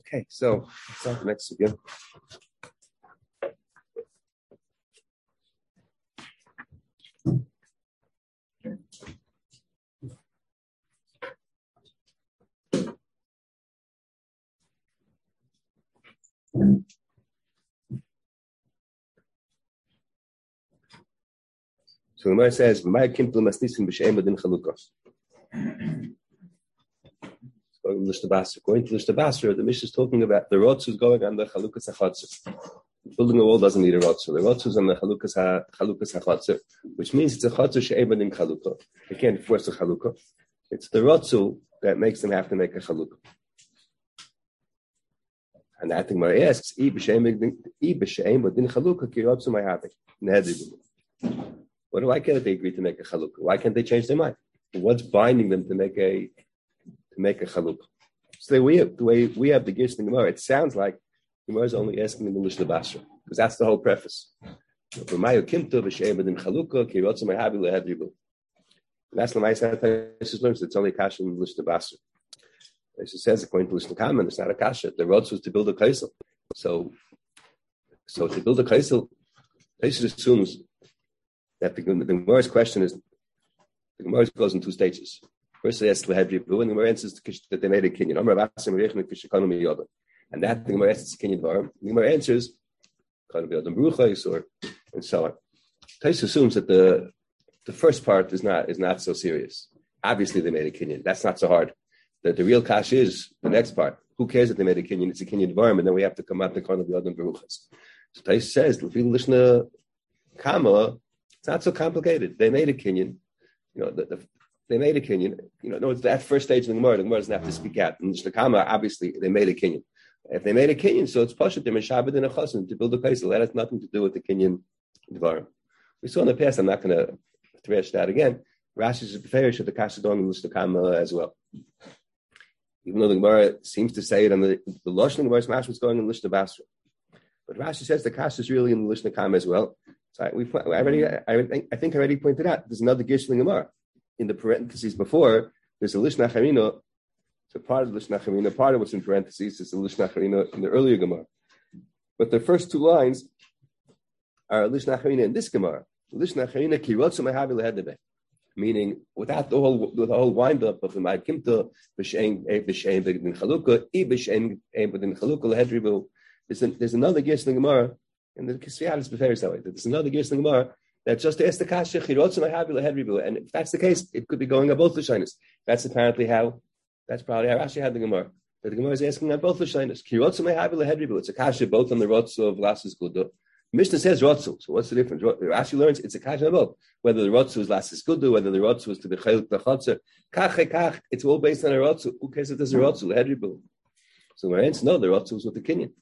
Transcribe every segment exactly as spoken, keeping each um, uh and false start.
Okay, so start the next again. So the Gemara says, "My kim to masnisim b'sheim b'din chalukas." Going to Lishtabasra. Going to Lishtabasra, the Mishnah is talking about the rotzus going on the chalukas hachatzer. Building a wall doesn't need a rotzu. The rotzu is on the chalukas ha, chalukas hachatzer, which means it's a chatzer she'em b'din chalukah. They can't force a chalukah. It's the rotzu that makes them have to make a chalukah. And that thing Gemara asks, "I b'sheim b'din chalukah ki rotzu ma'havik nehedribu." What? Why can't they agree to make a chalukah? Why can't they change their mind? What's binding them to make a to make a chalukah? So the way, the way we have the Gish in the Gemara, it sounds like the Gemara is only asking the Mishnah Basra, because that's the whole preface. That's the Ma'aseh learns. It's only kasha in the Mishnah Basra. It says according to Mishnah Kamen, it's not a kasha. The Rotz was to build a kaisel. So, so to build a kaisel, Taisha assumes that the, the Gemara's question is, the Gemara goes in two stages. First, they ask Lehedribu, and the Gemara answers that they made a kinyan. And that the Gemara asks kinyan dvarim. The Gemara answers, or and so on. Taisha assumes that the the first part is not is not so serious. Obviously, they made a kinyan. That's not so hard. That the real kash is the next part. Who cares that they made a kinyan? It's a kinyan dvarim, and then we have to come out the kind of the other beruchas. So Taisha says, Lishna Kama. It's not so complicated. They made a kinyan. You know, the, the, they made a kinyan. You know, no, it's that first stage of the Gemara. The Gemara doesn't have to speak out. In the Kama, obviously, they made a kinyan. If they made a kinyan, so it's pashut. They're meshabed in a chasen to build a kaisel. That has nothing to do with the kinyan dvarim. We saw in the past. I'm not going to thrash that again. Rashi is preferish of the kasadon and the Kama as well. Even though the Gemara seems to say it on the the Lashon Gemara's mash was going in Lishna Basra, but Rashi says the kash is really in the Lishna Kama as well. So I, we, I already, I, I think I already pointed out. There's another Gish in the Gemara in the parentheses before. There's a Lishna Charina. So part of the Lishna Charina, part of what's in parentheses is the Lishna Charina in the earlier Gemara. But the first two lines are Lishna Charina in this Gemara. Lishna Charina ki rotzu mehavi lehedebe, meaning without the whole the whole wind up of the Ma'ad Kimta b'shein b'shein b'din chalukah i b'shein b'din chalukah lehedribu. There's there's another Gish in the Gemara. And the Kisviyat is preferred that way. There's another Gish in the Gemara that just asked the kasha chirotzim havi lehedribu, and if that's the case, it could be going on both the shaynas. That's apparently how. That's probably how Rashi had the Gemara. That the Gemara is asking on both the shaynas. Chirotzim havi lehedribu. It's a kasha both on the rotzu of lasses gudu. Mishnah says rotzu. So what's the difference? Rashi learns it's a kasha on both. Whether the rotzu is lasses gudu, whether the rotzu is to the chayil the chotzer, kach kach. It's all based on a rotzu. Who cares if there's a rotzu lehedribu? So we're answering no. The rotzu is with the kinyan.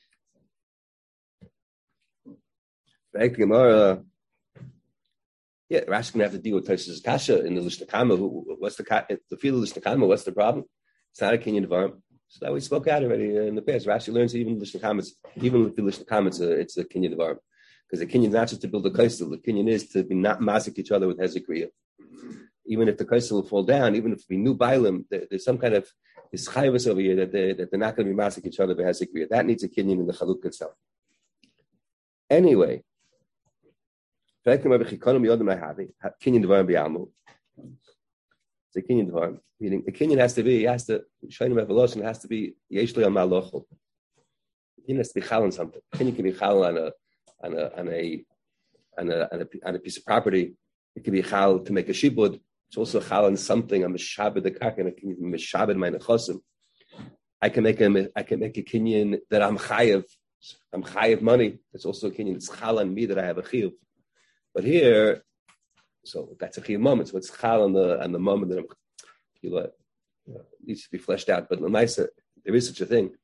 Back to Gemara. Yeah, Rashi gonna have to deal with Tosha's kasha in the Lishna Kama. What's the the field of Lishna Kama? What's the problem? It's not a kinyan dvarim. So that we spoke out already in the past. Rashi learns even Lishna Kama, even with the Lishna Kama, it's a it's a kinyan dvarim, because the kinyan is not just to build a kaisel. The kinyan is to be not mazik each other with hezekriya. Even if the kaisel will fall down, even if we knew bailim, there, there's some kind of this chayvus over here that they that they're not going to be mazik each other with hezekriya. That needs a kinyan in the chaluk itself. Anyway. Kinyan dvarim b'yamu. It's a kinyan dvarim. Meaning, the kinyan has to be, it has to, shayim evolution, it has to be yesh li al ma'lochel. The kinyan has to be chal on something. The kinyan can be chal on a, on a, on a, on a, on a, on a piece of property. It can be chal to make a shibud. It's also chal on something. I'm a shabed the kaken. It can be mishabed my nechosim. I can make a, I can make a kinyan that I'm chayev. I'm chayev money. It's also a kinyan. It's chal on me that I have a chiyuv. But here, so that's a chiyuv moment. So it's chal on the on the moment that I'm, you know, needs to be fleshed out. But l'maisa, there is such a thing.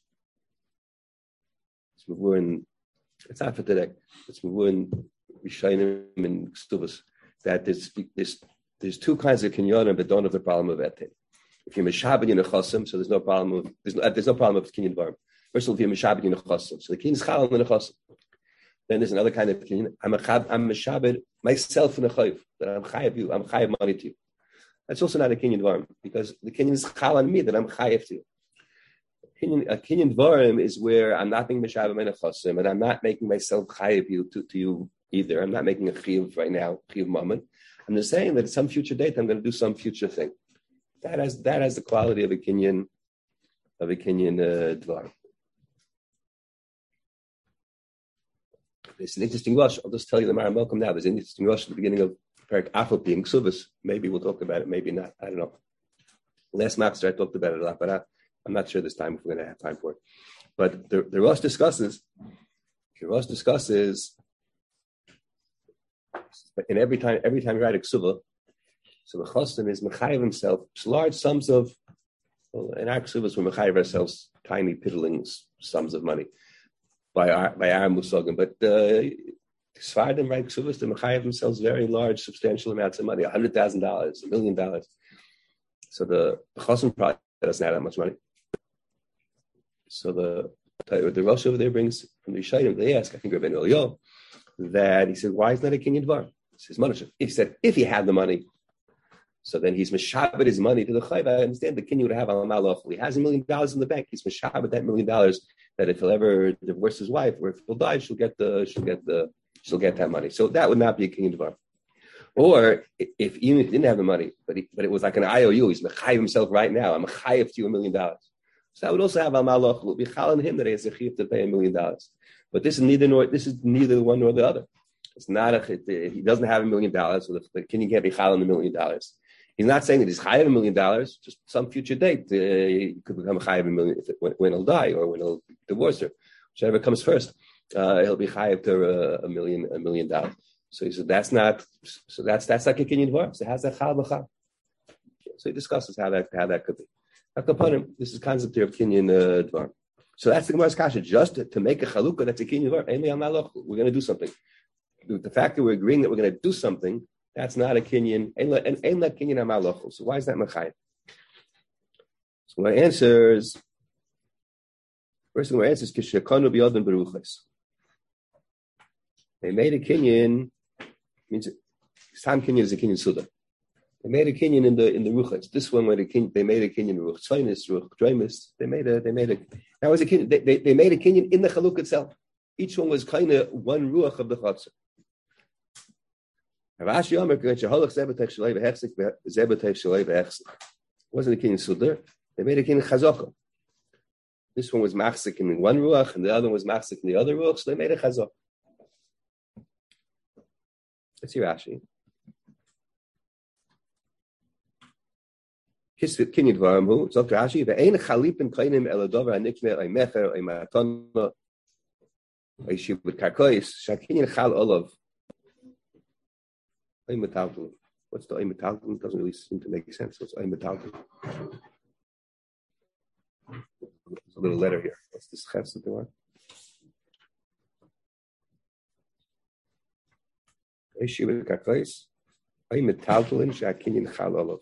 So we're in. It's not for today. It's we're in Rishayim and Ktuvos that there's there's there's two kinds of kinyanim that don't have the problem of etin. If you're mishabed in a chosim, so there's no problem of there's no there's no problem of kinyan dvarim. First of all, if you're mishabed in a chosim, so the kinyan is chal in a chosim. Then there's another kind of kinyan. I'm a chab, I'm a shabed myself in a chayiv, that I'm chayiv you, I'm chayiv money to you. That's also not a kinyan dvarim, because the kinyan is chal on me that I'm chayiv to you. Kinyan, a kinyan dvarim is where I'm not being mishav menachosim, and I'm not making myself chayiv you to, to you either. I'm not making a chiyuv right now, chiyuv moment. I'm just saying that at some future date I'm going to do some future thing. That has that has the quality of a kinyan of a kinyan uh, dvar. It's an interesting rush. I'll just tell you the Mara Malcolm now. There's an interesting rush at the beginning of Perak Afopi and Ksubas. Maybe we'll talk about it, maybe not. I don't know. Last master I talked about it a lot, but I, I'm not sure this time if we're going to have time for it. But the, the Rush discusses, the Rush discusses, and every time every time you write a Ksuba, so the Chostan is Mechayiv himself, large sums of, well, in our Ksubas we're Mechayiv ourselves tiny piddling sums of money by our, by our Musagim, but uh, Sfardim write Ksubas to Mechayiv themselves very large, substantial amounts of money, one hundred thousand dollars, a million dollars. So the, the Chostan probably doesn't have that much money. So the the Rosh over there brings from the Yishayim, they ask, I think Rabbeinu Eliyahu, that he said, why is not a kinyan dvar? He says, Moshe, if he said, if he had the money, so then he's meshabed his money to the chayv. I understand the kinyan would have al malach. He has a million dollars in the bank. He's meshabed that million dollars. That if he'll ever divorce his wife, or if he'll die, she'll get the she'll get the she'll get that money. So that would not be a kinyan dvar. Or if even if he didn't have the money, but he, but it was like an I O U, he's mechayiv himself right now. I'm mechayiv to you a million dollars. So that would also have al malach. Will be chal on him that he has a chiyuv to pay a million dollars. But this is neither nor this is neither one nor the other. It's not a he doesn't have a million dollars, so the, the kinyan can't be chal on a million dollars. He's not saying that he's chayav a million dollars. Just some future date, uh, he could become a chayav a million if it, when, when he'll die or when he'll divorce her, whichever comes first. Uh, he'll be chayav to uh, a million a million dollars. So he said that's not. So that's that's like a kinyan dvar. So how's that chal b'chal? So he discusses how that how that could be. Upon him, this is concept here of kinyan uh, dvar. So that's the Gemara's kasha. Just to, to make a chalukah, that's a kinyan dvar. We're going to do something. The fact that we're agreeing that we're going to do something, that's not a kinyan. And ain't that kinyan amaloch. So why is that mechayim? So my answer is first thing my answer is kishakanu biyadin beruchas. They made a kinyan means some kinyan is a kinyan suda. They made a kinyan in the in the ruchas. This one where the kinyan, they made a kinyan ruch tzainis, ruch dreimis. They made a they made a that was a kinyan. They, they, they made a kinyan in the chaluk itself. Each one was kind of one ruach of the chatzah. Rashi Omer sheholach zebetech shalei v'hechzik zebetech shalei v'hechzik. Wasn't a kinyan suda. They made a kinyan chazaka. This one was machzik in one ruach, and the other one was machzik in the other ruach. So they made a chazaka. Let's see Rashi. Kinyan dvarim hu. Zok Rashi ve'ein chalipin kainim eladover hanikne aymecher aymatana ayshiv b'karkois shakinyan chal olav. What's the aymetalton? Doesn't really seem to make sense. What's aymetalton? There's a little letter here. What's this chesed the one? Ayshiv b'karkois aymetalton shakinyan chal olav.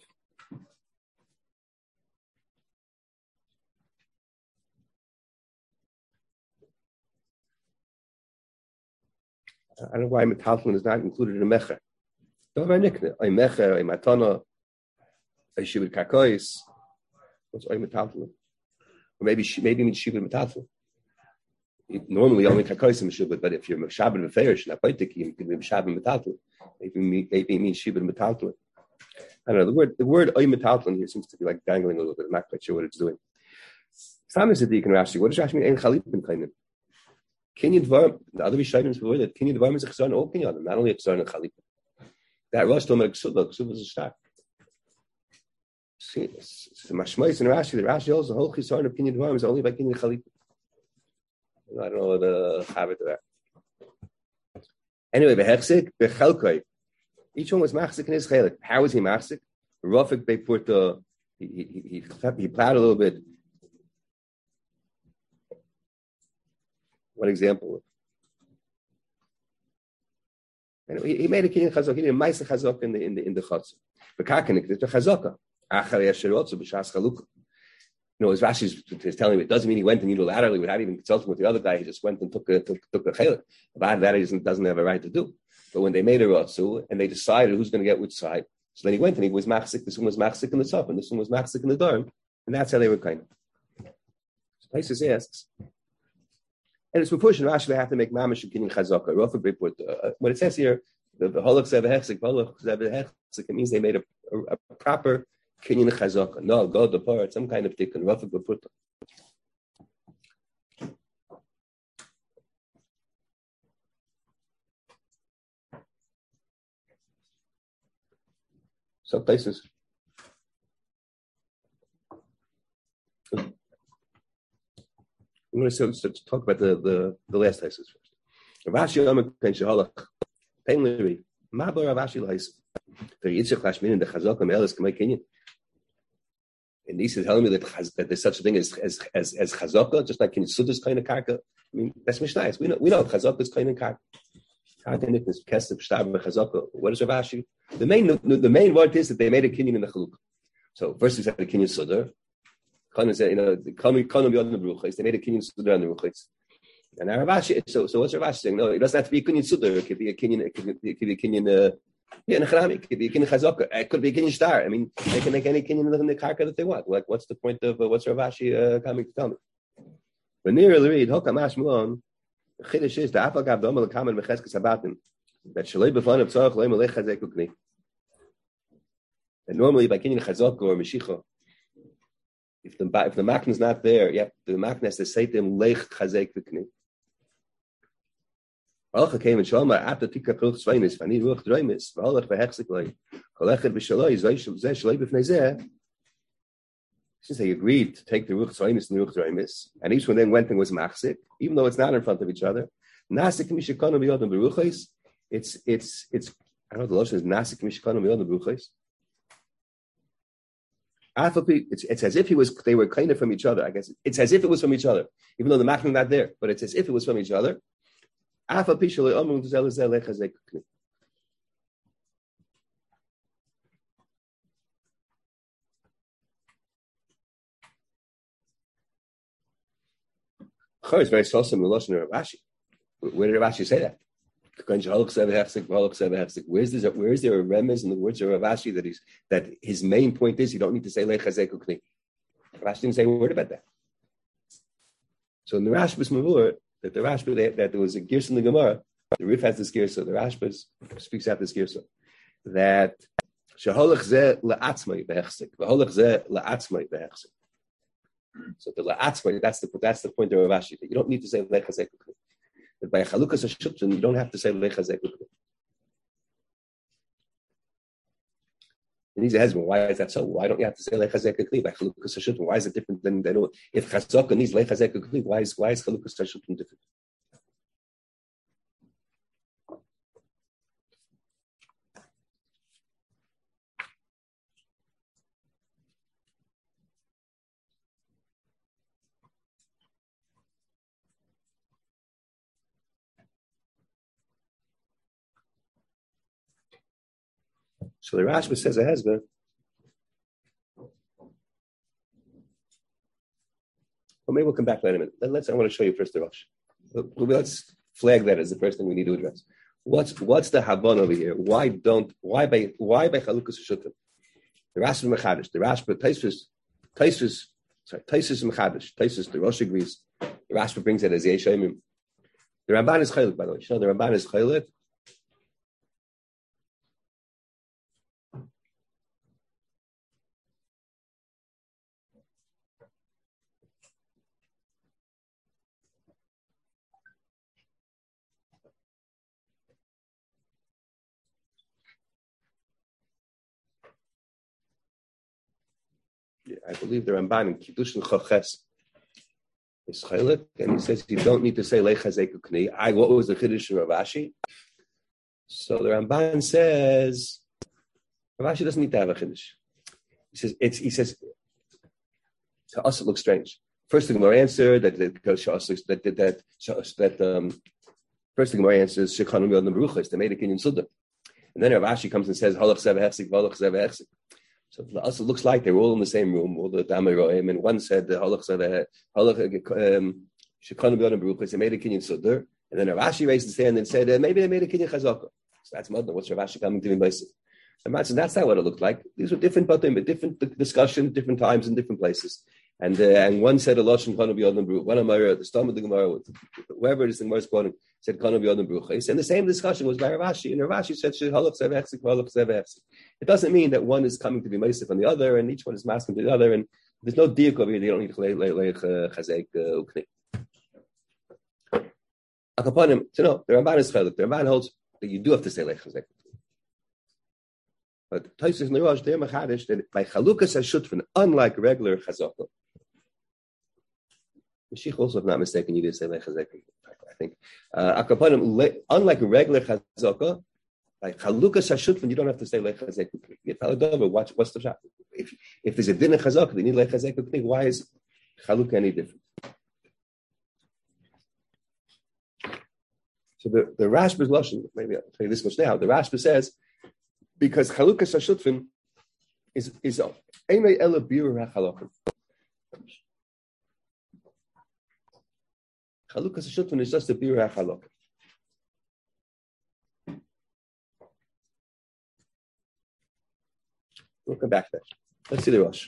I don't know why metalton is not included in mecher. Dover nikne, ay mecher, ay matana, ay shivud karkois. What's ay metalton? Or maybe maybe it means shivud metalton. Normally only karkois is shivud, but if you're meshabed v'ferish, not poitik, you can be meshabed metalton. Maybe maybe it means shivud metalton. I don't know. The word the word ay metalton here seems to be like dangling a little bit. I'm not quite sure what it's doing. Simon said, "You can Rashi. What does Rashi mean? Ein chalipin kainim." Kinyan dvar, the other Rishonim before that Kinyan dvar is a chesron all kinyan, not only a chesron and chalipa. That Rosh told me ksuba, ksuba is a shtar. See, it's mashmois and Rashi. The Rashi holds the whole chesron of Kinyan dvar is only by Kinyan chalipa. I don't know the habit of that. Anyway, behechsik bechelkoi. Each one was machzik in his chelik. How was he machzik? Rafik bepurta. He he he he plowed a little bit. One example. And he, he made a kinyan chazak. He did a ma'aseh chazak in the in the in the chatzah. B'kakenik, there's a chazaka. Acharei asherotzu b'shas chalukah. You know, as Rashi is telling me, it doesn't mean he went and unilaterally without even consulting with the other guy. He just went and took a took, took a chelik. About that, he doesn't, doesn't have a right to do. But when they made a rotzu and they decided who's going to get which side, so then he went and he was machzik. This one was machzik in the top, and this one was machzik in the dorm, and that's how they were kind of. Taisus asks, and it's proportion. Rashi they have to make mamish and kinyan chazaka. Rafa report. Uh, what it says here, the halach zev hechzik, halach zev hechzik, it means they made a, a, a proper kinyan chazaka. No, go the part, some kind of tikkun. Rafa report. Some places. I'm going to, to talk about the, the, the last thesis first. Ravashi Amar Pen Shehalach Pen Liri Mabar Ravashi Lais for Yitzchak Lashmin the Chazaka Me'elis Kamei Kinyan. And he says, telling me that, that there's such a thing as as as, as Chazaka, just like in Suda's kind of karka. I mean, that's Mishnayos. We know we know Chazaka is kind of karka. Karka Nickness Kesef Shtab Chazaka. What is Ravashi? The main the, the main word is that they made a Kinyan in the Chaluk. So first we said a Kinyan Sudar. You know, the they made a kinyan sudar on the ruchos. And Ravashi, so so what's Ravashi saying? No, it doesn't have to be a kinyan sudar. It could be a kinyan. It could be, it could be a kinyan. Uh, yeah, necharami. It could be a kinyan chazaka. It could be a kinyan star. I mean, they can make any kinyan in the karka that they want. Like, what's the point of uh, what's Ravashi uh, coming to tell me? But near the read, hokamash muon. The chiddush is the afal gav domal kamen mecheskes habatim that shalei b'fan of tzarich loy melech chazek ukni. And normally by kinyan chazaka or meshicha. If the if the makna is not there, yep, the makna has to say to him lech chazek v'kni. Alcha came and shomar after tika kruch tzvaynis v'ani ruach dreimis v'alach v'hechzik loy kolechet v'shaloi zeh shaloi b'fnei zeh. Since they agreed to take the ruach tzvaynis and the ruach dreimis, and each one then went and was machzik, even though it's not in front of each other. Nasik mishakanu b'yodam b'ruchos. It's it's it's I don't know what the lashon is. Nasik mishakanu b'yodam b'ruchos. It's, it's as if he was. They were kind of from each other. I guess it's as if it was from each other, even though the machna not there. But it's as if it was from each other. It's very awesome. The lashon of Rashi. Where did Rashi say that? Where's there, where is there a remez in the words of Ravashi that he's that his main point is you don't need to say lechazek ukni? Rashi didn't say a word about that. So in the Rashbas Mavur, that the Rashba that, that there was a girsa in the Gemara, the Rif has this girsa, the Rashbas speaks out this girsa that sheholach zeh la'atzmai behechsik, v'holach zeh la'atzmai behechsik. So the la'atzmai, that's the that's the point of Ravashi that you don't need to say lechazek ukni. But by chalukas hashutun, you don't have to say lechazek ukni. And he's a husband. Why is that so? Why don't you have to say lechazek ukni by chalukas hashutun? Why is it different than they know? If chazaka needs lechazek ukni, why is why is chalukas hashutun different? So the Rashba says a husband. Well, maybe we'll come back to that in a minute. Let's. I want to show you first the Rosh. Let's flag that as the first thing we need to address. What's what's the Habban over here? Why don't why by why by Chalukas Shutim? The Rashba Mechadish. The Rashba Taisus Taisus sorry Taisus Mechadish. Taisus the Rosh agrees. The Rashba brings it as Yeshayim. The Ramban is Chaylik, by the way. You know the Ramban is Chaylik. I believe the Ramban in Kiddushin Choches is Chaylik, and he says you don't need to say Lechazek Ukni. I what was the Chiddush of Ravashi? So the Ramban says Ravashi doesn't need to have a Chiddush. He says it's. He says to us it looks strange. First thing Gemara answer that that that that that, that um, first thing Gemara answers Shekhanum Yod Nebruchos. They made a Kinyan Suda, and then Ravashi comes and says Halach Sev Hefsik Valach Sev Hefsik. So to us, it looks like they were all in the same room, all the Damiroim, and one said the Halach said Halach Shekhanum Yod Nebruchos. They made a Kinyan Suda, and then Ravashi raised his hand and said uh, maybe they made a Kinyan Chazaka. So that's Madna. What's Ravashi coming to me by saying? And that's not what it looked like. These were different, but different discussions, different times, in different places. And uh, and one said a lashon kana b'yadam bruch. One Amar, the stomach of the Gemara, whoever it is the Gemara is quoting, said kana b'yadam bruch. And the same discussion was by Rav Ashi, and Rav Ashi said halach zev hechzik, halach zev hechzik. It doesn't mean that one is coming to be meisif on the other, and each one is masking to the other, and there's no diuk over here. They don't need to leich chazek ukni. Akapanim, so no, the Ramban is chalik. The Ramban holds that you do have to say leich chazek. But Tosfos and Rosh, they're machadish that by chalukas hashutfin, unlike regular chazaka. Mashiach also, if not mistaken, you did say leich chazek. I think uh, akapanim, unlike a regular chazaka. Like chalukas hashutfin, you don't have to say leich chazek ukni. You tell over watch what's the shot. If if there's a din of chazaka, they need leich chazek ukni. Why is chalukah any different? So the the Rashba's lashon, maybe I'll tell you this much now. The Rashba says because chalukas hashutfin is is einay ela birur hachalakim. Chalukas hashutfin is just a birur hachalakim. We'll come back to that. Let's see the Rosh.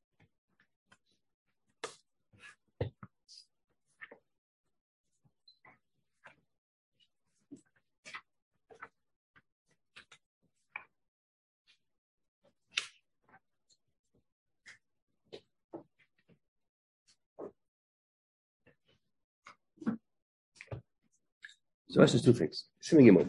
So Rosh is two things. Simming Yimon.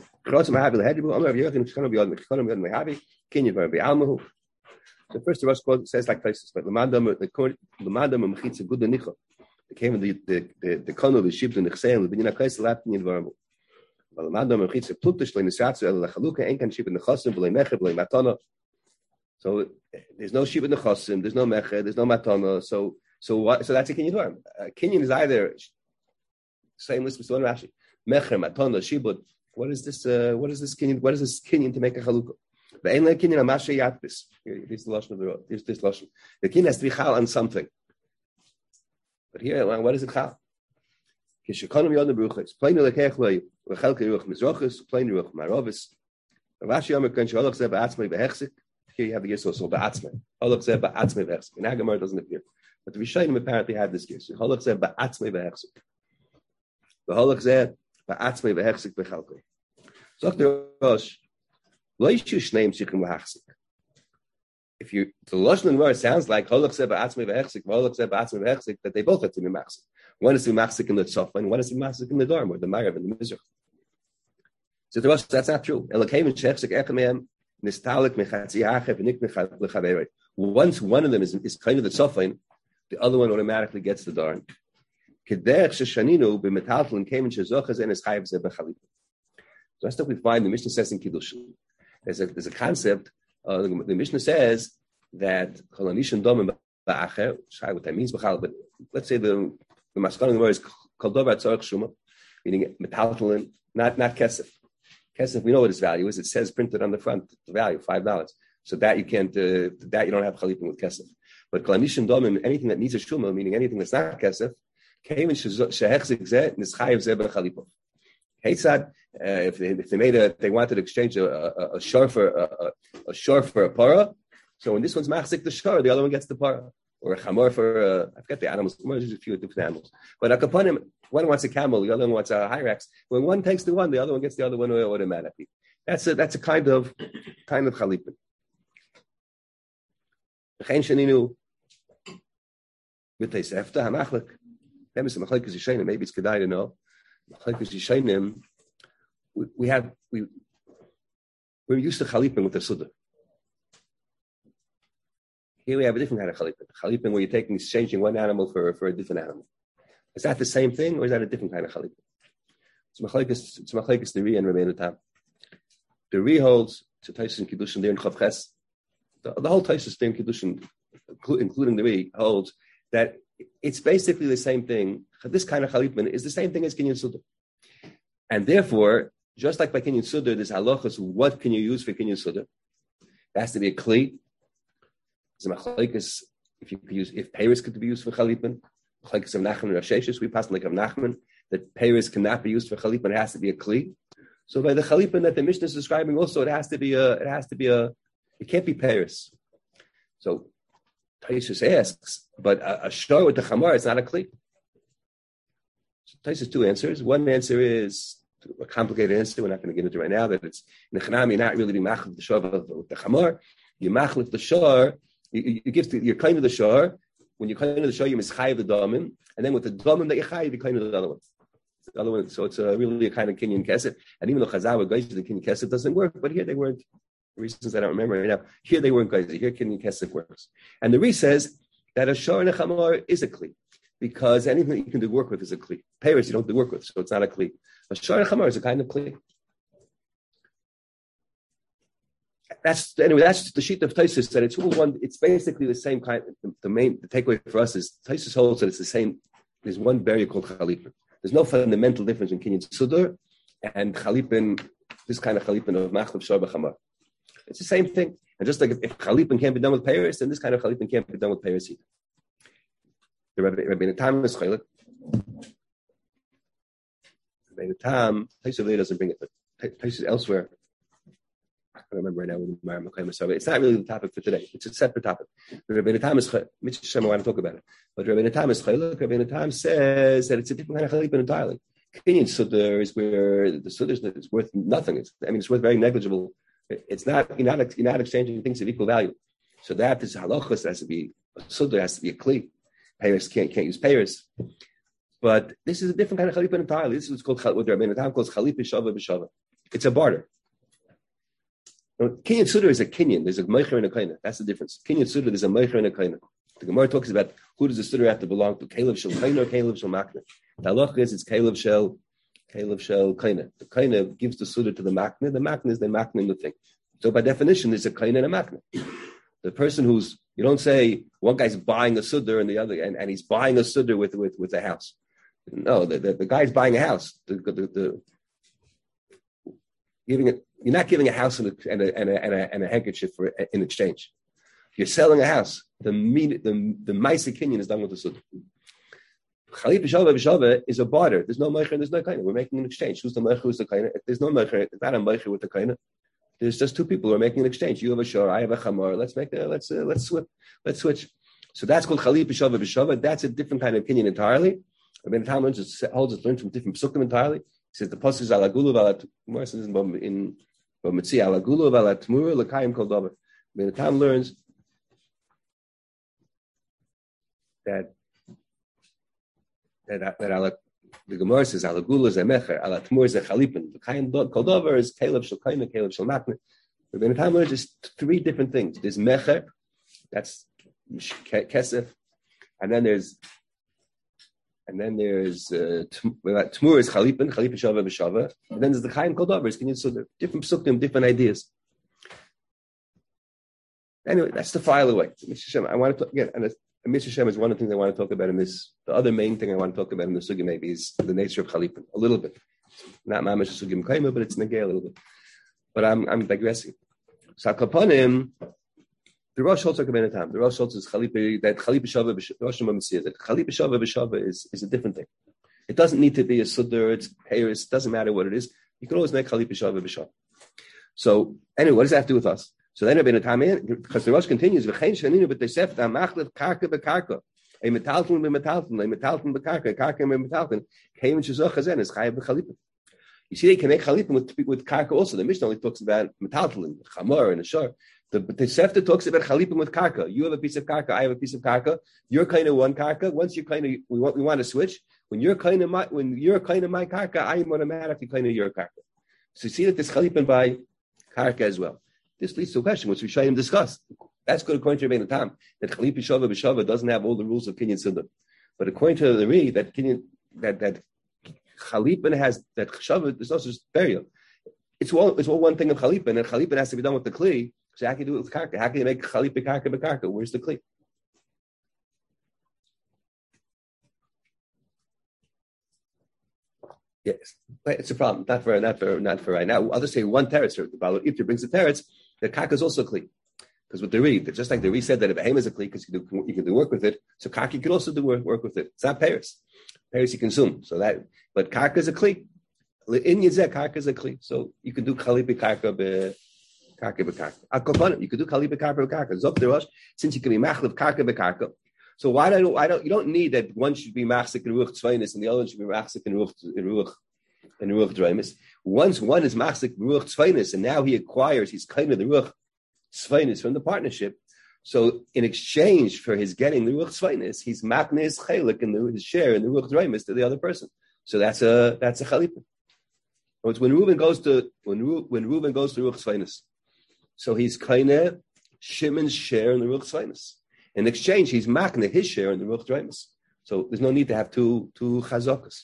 The first the Rosh quote says like places like Lamandam the Lamandam Mechitza Good Nicha. They came in the the the the Kono the Shib and the Chsein the Binina Kais Lapin in Varmo. But Lamandam Mechitza Plutish Lein Satsu El Chaluka Ein Kan Shib in the Chosim B'Lei Mecha B'Lei Matana. So there's no Shib in the Chosim, there's no Mecha, there's no Matana. So so what? So that's a Kinyan Dvarim. Uh, Kinyan is either same list with one Rashi Mecha Matana Shibud. What is this? Uh, what is this Kinyan? What is this Kinyan to make a Chaluka? The Ein Kinyan Amashe Yatbis. This is the lashon of the road. Here's this lashon. The kin has to be chal on something. But here, what is it chal? Kishakonim yodem bruchos. Plain lekech loy. V'chelke ruach mizrochos. Plain ruach marovis. Rashi Yomer kan shalach zeh ba'atzmei v'hechzik. Here you have the yisro so ba'atzmei. Halach zeh ba'atzmei v'hechzik. In Hagamar it doesn't appear, but the Rishonim apparently have this yisro. Halach zeh ba'atzmei v'hechzik. V'halach zeh ba'atzmei v'hechzik v'chelke. Zok the Rosh. Lo yishu shneim shichim v'hechzik. If you the lashon and word sounds like holach zeh ba'atzmei v'hechzik, holach zeh ba'atzmei v'hechzik, that they both have to be machzik. One is to be machzik in the tzofa, and one is to be machzik in the dorm, or the marav and the mizrach. So the Rosh, that's not true. Once one of them is, is kind of the tzofa, the other one automatically gets the dorm. So that's what we find. The Mishnah says in Kiddushin. There's a there's a concept. Uh, the, the Mishnah says that Cholanishan Domim Ba'acher. What that means, but let's say the the Maskana of the word is called Dovar Tzorach Shuma, meaning metaltalin, not not kesef. Kesef, we know what its value is. It says printed on the front the value five dollars. So that you can't uh, that you don't have chalipin with kesef. But Cholanishan Domim, anything that needs a shuma, meaning anything that's not kesef, came in shehechzik zeh nischayev zeh b'chalipah. Heitzad, if they if they made a they wanted to exchange a a, a shor for a, a, a shor for a para, so when this one's machzik the shor, the other one gets the para, or a chamor for uh, I forget the animals. There's a few different animals, but a kapanim, one wants a camel, the other one wants a hyrax. When one takes the one, the other one gets the other one automatically. That's a that's a kind of kind of chalipin. V'chein sheninu b'tei sefta hamachlik. Maybe it's kedai to know. We, we have we we're used to chalipin with the suda. Here we have a different kind of chalipin. Chalipin where you're taking exchanging one animal for, for a different animal. Is that the same thing, or is that a different kind of chalipin? It's machlekes. It's machlekes the Ri and Rabbeinu Tam. The Ri holds to Tosfos and Kiddushin there in Chavches. The, the whole Tosfos there in Kiddushin, including the Ri, holds that it's basically the same thing. This kind of chalipin is the same thing as kinyan suda, and therefore, just like by kinyan suda, there's halachas. What can you use for kinyan suda? It has to be a kli. It's a machlekes if you could use if peiros could be used for chalipin. Machlekes of Nachman and Rav Sheshes, we pass like of Nachman that peiros cannot be used for chalipin. It has to be a kli. So by the chalipin that the Mishnah is describing, also it has to be a. It has to be a. It can't be peiros. So Taisus asks, but a, a shor with the chamar is not a kli. So Taisus two answers. One answer is a complicated answer. We're not going to get into right now. That it's in the chanam, you're not really being machlif the shor with the chamar. You machlif the shor. You, you give to, you're kind of the shor. When you're kind of the shor, you mischayiv the domim, and then with the domim that you chayiv, you kind of the other one. The other one. So it's a, really a kind of kinyan kesef. And even though Chazal would guys the kinyan kesef doesn't work, but here they weren't. Reasons I don't remember right now. Here they weren't guys. Here kinyan kesef works. And the Re says that a shor and a chamar is a kli because anything that you can do work with is a kli. Paris you don't do work with, so it's not a kli. A shor and a chamar is a kind of kli. That's anyway. That's the sheet of Taisus that it's all one. It's basically the same kind. The, the main the takeaway for us is Taisus holds that it's the same. There's one barrier called chalipin. There's no fundamental difference in kinyan sudar and chalipin. This kind of chalipin of machlef shor b'chamar. It's the same thing. And just like if, if chalipin can't be done with Paris, then this kind of chalipin can't be done with Paris either. The Rabbeinu Tam is chaylik. Rabbeinu Tam, Taisus doesn't bring it, but Taisus elsewhere. I don't remember right now when Mar Makayim Masava. It's not really the topic for today. It's a separate topic. Rabbeinu Tam is Mitzvah I want to talk about it. But Rabbeinu Tam is chaylik. Rabbeinu Tam says that it's a different kind of chalipin entirely. Kinyan sudar is where the sudar is worth nothing. It's, I mean, it's worth very negligible. It's not you're not you're not exchanging things of equal value. So that is halachos. Has to be a sudar. Has to be a kli. Payers can't can't use payers. But this is a different kind of chalipin entirely. This is what's called what Rabbeinu Tam calls chalipin shava b'shava. It's a barter. Kinyan sudar is a kinyan. There's a meicher and a kaina. That's the difference. Kinyan sudar there's a meicher and a kaina. The Gemara talks about who does the sudar have to belong to? Kalev shel kaina or Kalev shel makna. The halacha is it's Kalev shel Kalev shel kaina. The kaina gives the sudar to the makna. The makna is the makna in the thing. So by definition, there's a kaina and a makna. The person who's you don't say one guy's buying a sudar and the other and, and he's buying a sudar with with with a house. No, the, the, the guy's buying a house. The, the, the giving it. You're not giving a house and a and a and a, and a, and a handkerchief for in exchange. You're selling a house. The the the ma'aser kinyan is done with the sudar. Chalip b'shava b'shava is a barter. There's no meicher and there's no kaina. We're making an exchange. Who's the meicher? Who's the kaina? If there's no meicher, it's not a meicher with the kaina. There's just two people who are making an exchange. You have a shor, I have a chamar. Let's make a, let's uh, let's switch. Let's switch. So that's called chalip b'shava b'shava. That's a different kind of kinyan entirely. I mean, Talmud just holds it learned from different psukim entirely. He says the pasuk is alagulu v'alat. More says in B'mitzi alagulu v'alat tmura l'kayim kol davar. I mean, the Talmud learns that that that ala, the Gemara says alagula is a mecher, alatmur is a chalipin. The kain kol davar is kalev shel kain, kalev shel makne. But in the Talmud, there's just three different things. There's mecher, that's kesef, and then there's and then there's uh, tmur is chalipin, chalipin shava b'shava, and then there's the kain kol davar. So there different psukim, different ideas. Anyway, that's the file away. I want to talk again, and Mitzvah Shem is one of the things I want to talk about in this. The other main thing I want to talk about in the sugya maybe is the nature of chalipin, a little bit. Not mamash sugya mekayma, but it's negay a little bit. But I'm I'm digressing. So kapanim, the Rosh holds like a time. The Rosh holds is chalipi that chalipi shava Rosh Hashanah that chalipi shava b'shava is is a different thing. It doesn't need to be a sudar. It's Paris. It doesn't matter what it is. You can always make chalipi shava b'shava. So anyway, what does that have to do with us? So then, because the Rosh continues, "V'chein sheninu b'tesefta machlef karka b'karka, a metalton b'metalton, a metalton b'karka, karka b'metalton, kein shezoch hazen is chayav b'chalipin." You see, they can make chalipin with with karka also. The Mishnah only talks about metalton, chamor, and a shor. The Tosefta talks about chalipin with karka. You have a piece of karka, I have a piece of karka. You're kind of one karka. Once you're kind of, we want we want to switch. When you're kind of my, when you're kind of my karka, I am automatically kind of your karka. So you see that there's chalipin by karka as well. This leads to a question, which we should even discuss. That's good according to Rabbeinu Tam, that Chalip Shava B'Shava doesn't have all the rules of Kinyan Sudar. But according to the Re, that Kinyan, that that Chalipin has that Shava is also just burial. It's all it's all one thing of Chalipin, and Chalipin has to be done with the Kli. So how can you do it with Karka? How can you make Chalip Karka B'Karka? Where's the Kli? Yes, it's a problem. Not for not for not for right now. I'll just say one teretz. The Baal Iftar brings the teretz. The karka is also a kli, because with the Re, just like the Re said that a behem is a kli because you can do you can do work with it. So karka you can also do work, work with it. It's not Paris. Paris you consume. So that, but karka is a kli. In Yizeh, karka is a kli. So you can do chalipi karka be Karka b'karka. You could do kali b'karka b'karka. Zok derosh, since you can be machlev karka b'karka. So why don't why don't you don't need that one should be machzik in ruach tzvainis and the other one should be machzik in ruach in ruach in ruach dreimis. Once one is machzik in ruach tzvainis and now he acquires he's kind of the ruach tzvainis from the partnership. So in exchange for his getting the ruach tzvainis, he's makne his chelik and his share in the ruach dreimis to the other person. So that's a that's a chalipa. It's when Reuben goes to when Ru, when Reuben goes to ruach tzvainis, so he's kind of Shimon's share in the ruach tzvainis. In exchange, he's makne his share in the ruach dreimis. So there's no need to have two two chazakas.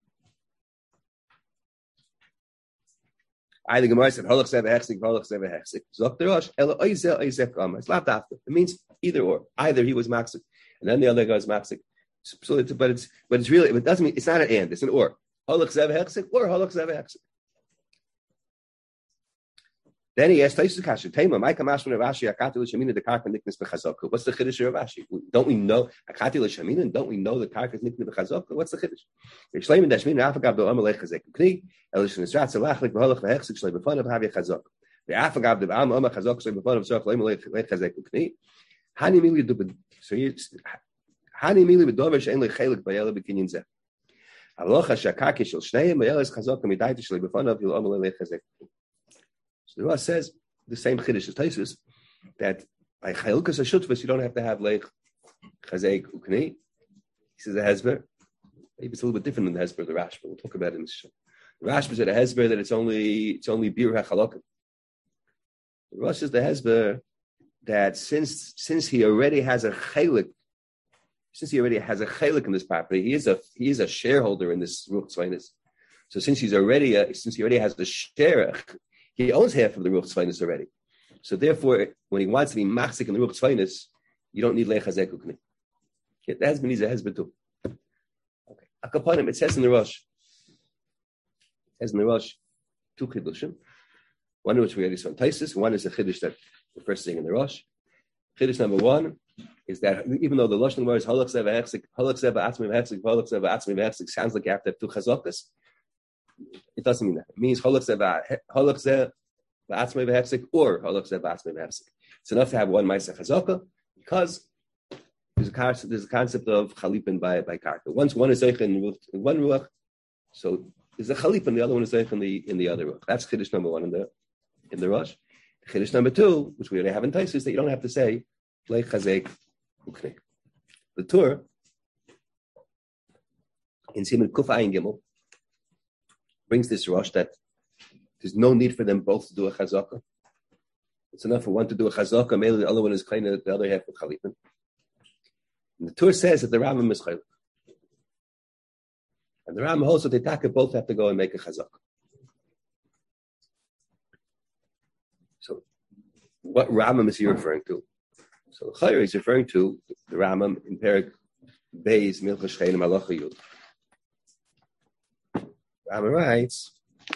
I the Gemara said halach sev hechzik, halach sev hechzik. Zok derosh ela oizel oizek kama. It's not after. It means either or. Either he was maxik, and then the other guy was maxik. So it's but it's but it's really it doesn't mean it's not an and. It's an or. Halach sev hechzik or halach sev hechzik. Then he asked Taisus Kasha, Tema, Micah Mashman of Ashi, Akati Lishamina, the Karka Nickness Bechazoka. What's the Chiddush of Ashi? Don't we know Akati Lishamina? Don't we know the Karka Nickness Bechazoka? What's the Chiddush? Yishleim and Dashmin, Afagab do Amalek Chazek Kni, Elishan Israt Salachlik, Beholach, Behexik, Shlei Befun of Havia Chazok. The Afagab do Am Amach Chazok, Shlei Befun of Zoch, Lemalek Chazek Kni. Hani Mili do so you Hani Mili Bedover Shein Lechelik Bayela Bekinyin Zeh. Alocha Shakaki Shel Shnei, Bayelas Chazok, Midaita Shlei Befun of Yil Amalek Chazek. So the Rosh says the same chiddush as Taisus that by chayilkas hashutfas you don't have to have leich chazek uknei. He says a hezber. Maybe it's a little bit different than the hezber of the Rashba. We'll talk about it in this show. The Rashba said a hezber that it's only it's only bir hachalokim. The Rosh says the hezber that since since he already has a chaylik, since he already has a chaylik in this property, he is a he is a shareholder in this ruach tzvainis. So since he's already a, since he already has the share. He owns half of the Ruach Tzvainis already. So therefore, when he wants to be machzik in the Ruach Tzvainis, you don't need lechazek ukni. The husband needs a husband too. Okay. Akapanim, it says in the Rosh, it says in the Rosh, two chiddushim. One of which we already saw in Taisus, one is a chiddush that the first thing in the Rosh. Chiddush number one is that even though the Lashon Gemara is halach zeh v'hechzik, halach zeh v'atzmi v'hechzik, halach zeh v'atzmi v'hechzik, sounds like you have to have two chazokas. It doesn't mean that. It means halach zeh v'atzmei v'hefsek or halach zeh v'atzmei v'hefsek. It's enough to have one ma'aseh chazaka because there's a concept, there's a concept of chalipin by by karka. Once one is zeich in one ruach, so there's a chalipin, the other one is zeich in the in the other ruach. That's chiddush number one in the in the Rosh. Chiddush number two, which we already have in Taisus, is that you don't have to say leich chazek uknei. The Tur in Siman Kuf Ayin Gimel brings this Rosh that there's no need for them both to do a chazaka. It's enough for one to do a chazaka, maybe the other one is kind of the other half of chalipin. And the Tur says that the Rambam is chayil. And the Rambam holds that the Taka both have to go and make a chazaka. So what Rambam is he referring to? So the Chayr is referring to the Rambam in Perek Beis Milcha Shchein Malacha Yud. Rambam writes,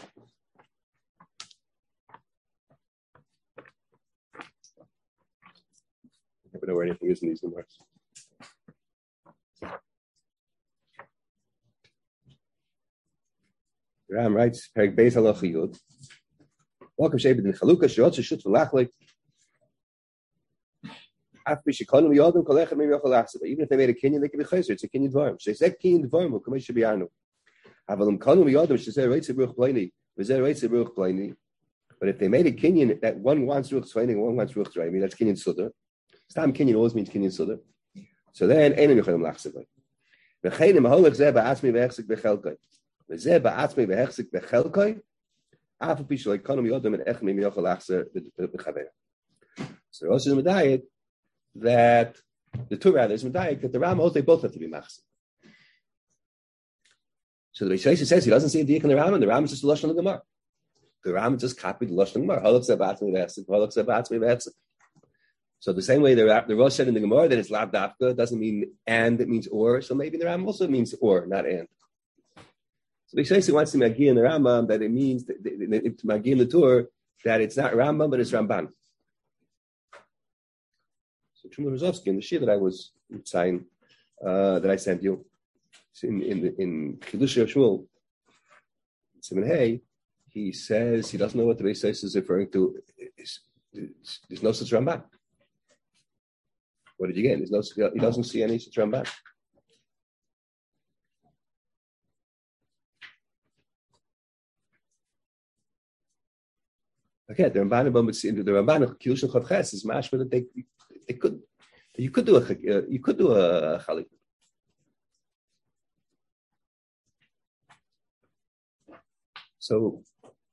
I don't know where anything is in these remarks. Rambam writes, Perek Beis Halacha Yud. Welcome Shebed in Chaluka Shot Shut V'Lachlik. Even if they made a kinyan, they can be chayzer. It's a kinyan dvarim. She said kinyan dvarim. Who come should be anu. Avalim kanu miyadam. She said right ruach plaini. Was there right ruach plaini? But if they made a kinyan that one wants ruach tzvayning, one wants ruach tzvayning, that's kinyan sudar. Stam kinyan always means kinyan sudar. So then einu yochalim lachsevay. V'cheinim holach zeh ba'atzmi v'hechzik b'chelkai. V'zeh ba'atzmi v'hechzik b'chelkai. Afu pishu like kanu miyadam and echmi miyochal lachser b'chaver. So Rosh is medayik that the two rather is medayik that the Rambam they both have to be machzor. So the Rishonim says he doesn't see a dik in the Rambam. The Rambam is just the lashon of the Gemara. The Rambam just copied the lashon of the Gemara. Halach zeh ba'atzmi v'hechzik, halach zeh ba'atzmi v'hechzik. So the same way the the Rosh said in the Gemara that it's lav dafka doesn't mean and, it means or. So maybe the Rambam also means or, not and. So the Rishonim wants to magi in the Rambam that it means to magi in the Tur that it's not Rambam but it's Ramban. So Shmuel Rozovsky in the shir that I was saying uh, that I sent you in in in Chidush Shmuel Simon Hay, he says he doesn't know what the Beis is referring to. Is There's no such Ramban. What did you get? There's no. He doesn't see any such Ramban. Okay, the Ramban the Ramban Kilushin Chavches is mashma that they they could you could do a you could do a chalik. So,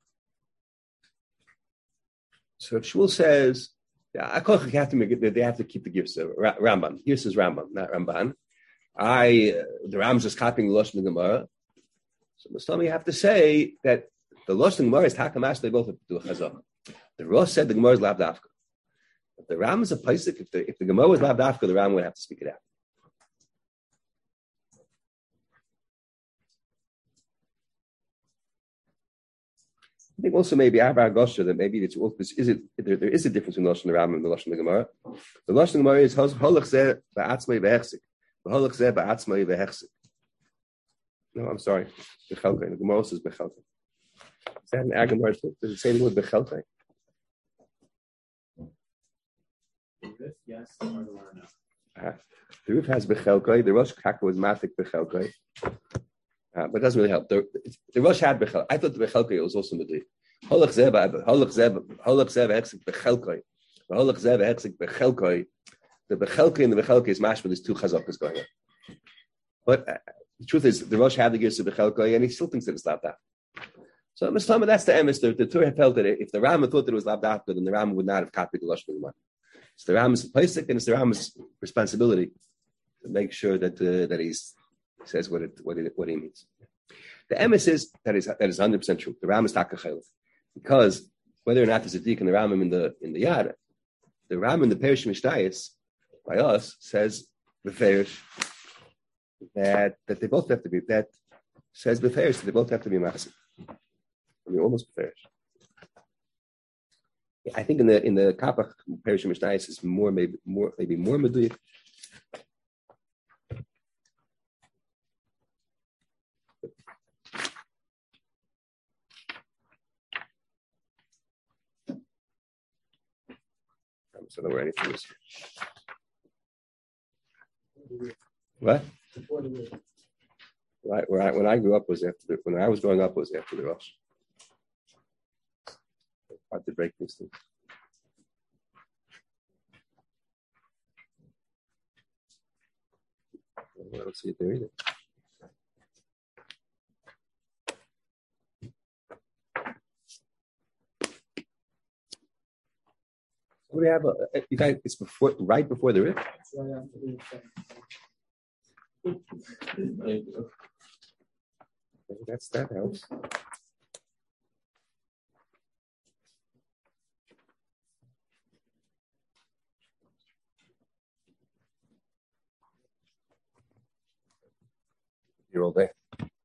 so if Shmuel says, I call it have to make it, they have to keep the gifts. of Rambam. Here says Rambam, not Ramban. I uh, the Rambam's just copying the Lashon Gemara. So Mustami, you have to say that the Lashon Gemara is Takamash. They both have to do a chazak. The Rosh said the Gemara is lav dafka. If the Ram is a paisik, if the if the Gemara was lav dafka, the Ram would have to speak it out. I think also maybe Abba Gosha that maybe it's is it there, there is a difference between Lashon Ram and the Lashon Gemara. The Lashon Gemara is holach zeh ba'atzmai v'hechzik, holach zeh ba'atzmai v'hechzik. No, I'm sorry, bechelkai. The Gemara says bechelkai. Is that an Agamar? Does it say the word bechelkai? Yes, or the no. Uh, the roof has bechelkai. The Rosh Kaka was matik bechelkai. Uh, but it doesn't really help. The, the Rosh had Bechel. I thought the Bechelkai was also Medui. Holach Zeba, Holach Zeba, Holach Zeba Hexik Bechelkai. The Holach Zeba Hexik Bechelkai. The Bechelkai and the Bechelkai is mashma. There's two chazakas going on. But uh, the truth is, the Rosh had the gears of Bechelkai, and he still thinks that it's Labdaf. So, Mustama, that's the emes. The, the Torah felt that if the Rama thought that it was Labdaf, then the Rama would not have copied the Lashon Gemara. It's the Rama's Pesach, and it's the Rama's responsibility to make sure that uh, that he's. Says what it what it what he means. The emes is that is that is hundred percent true. The Ram is takachel, because whether or not there's a dik in the Ramim in the in the yard, the Ram in the Perish Mishnayos by us says beferish that that they both have to be that says beferish that they both have to be massive. I mean almost beferish. I think in the in the Kapach Perish Mishnayos is more maybe more maybe more meduyik. So don't worry anything. What? Right, where I, when I grew up was after the, when I was growing up was after the Rosh. Hard to break these things. I don't see it there either. What do you have? A, you guys, it's before, right before the rip. That's that helps. You're all there.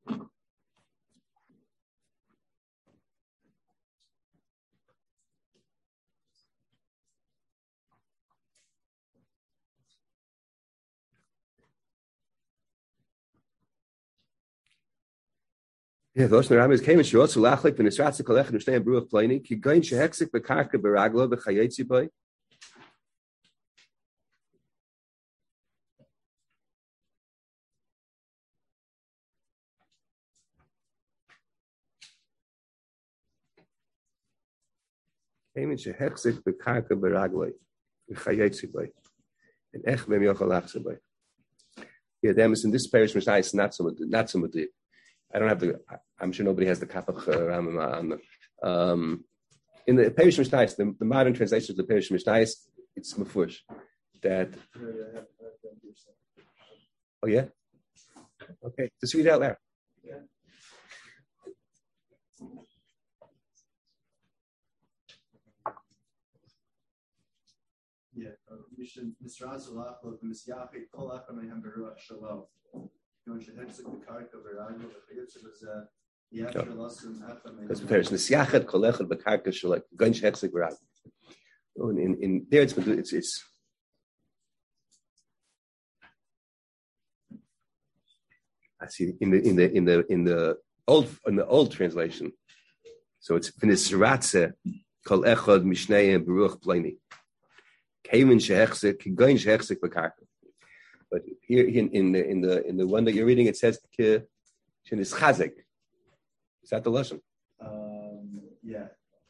Yeah, those Ramis came and showed so lachlik when it's ratz kolech and stay in brew of plaining. Ki gain shehexik bekarka beraglo bechayetzi boy. Came and shehexik bekarka beraglo bechayetzi boy. And ech mem yochal achse boy. Yeah, them is in this parish which is not so not so much. I don't have the. I'm sure nobody has the kapach Ramam on the. Um, in the Perish Mishnayos, the, the modern translation of the Perish Mishnayos, it's mafurish that. Oh yeah. Okay, just read it out loud. Yeah. Yeah, we should Misraz Olach of Misyachi Kolach and Mayhem Beruach Shalom. Because Nishyachet Kolechel Bekarka Shalek Gunch Hexik Rag. In in there it's it's it's I see in the in the in the in the old in the old translation. So it's Finisratze kol echad mishnei beruach pleni. Kaven shehechzik kigain shehechzik b'karka. But here in, in the in the in the one that you're reading, it says ki is chazik. Is that the lesson? Um, yeah.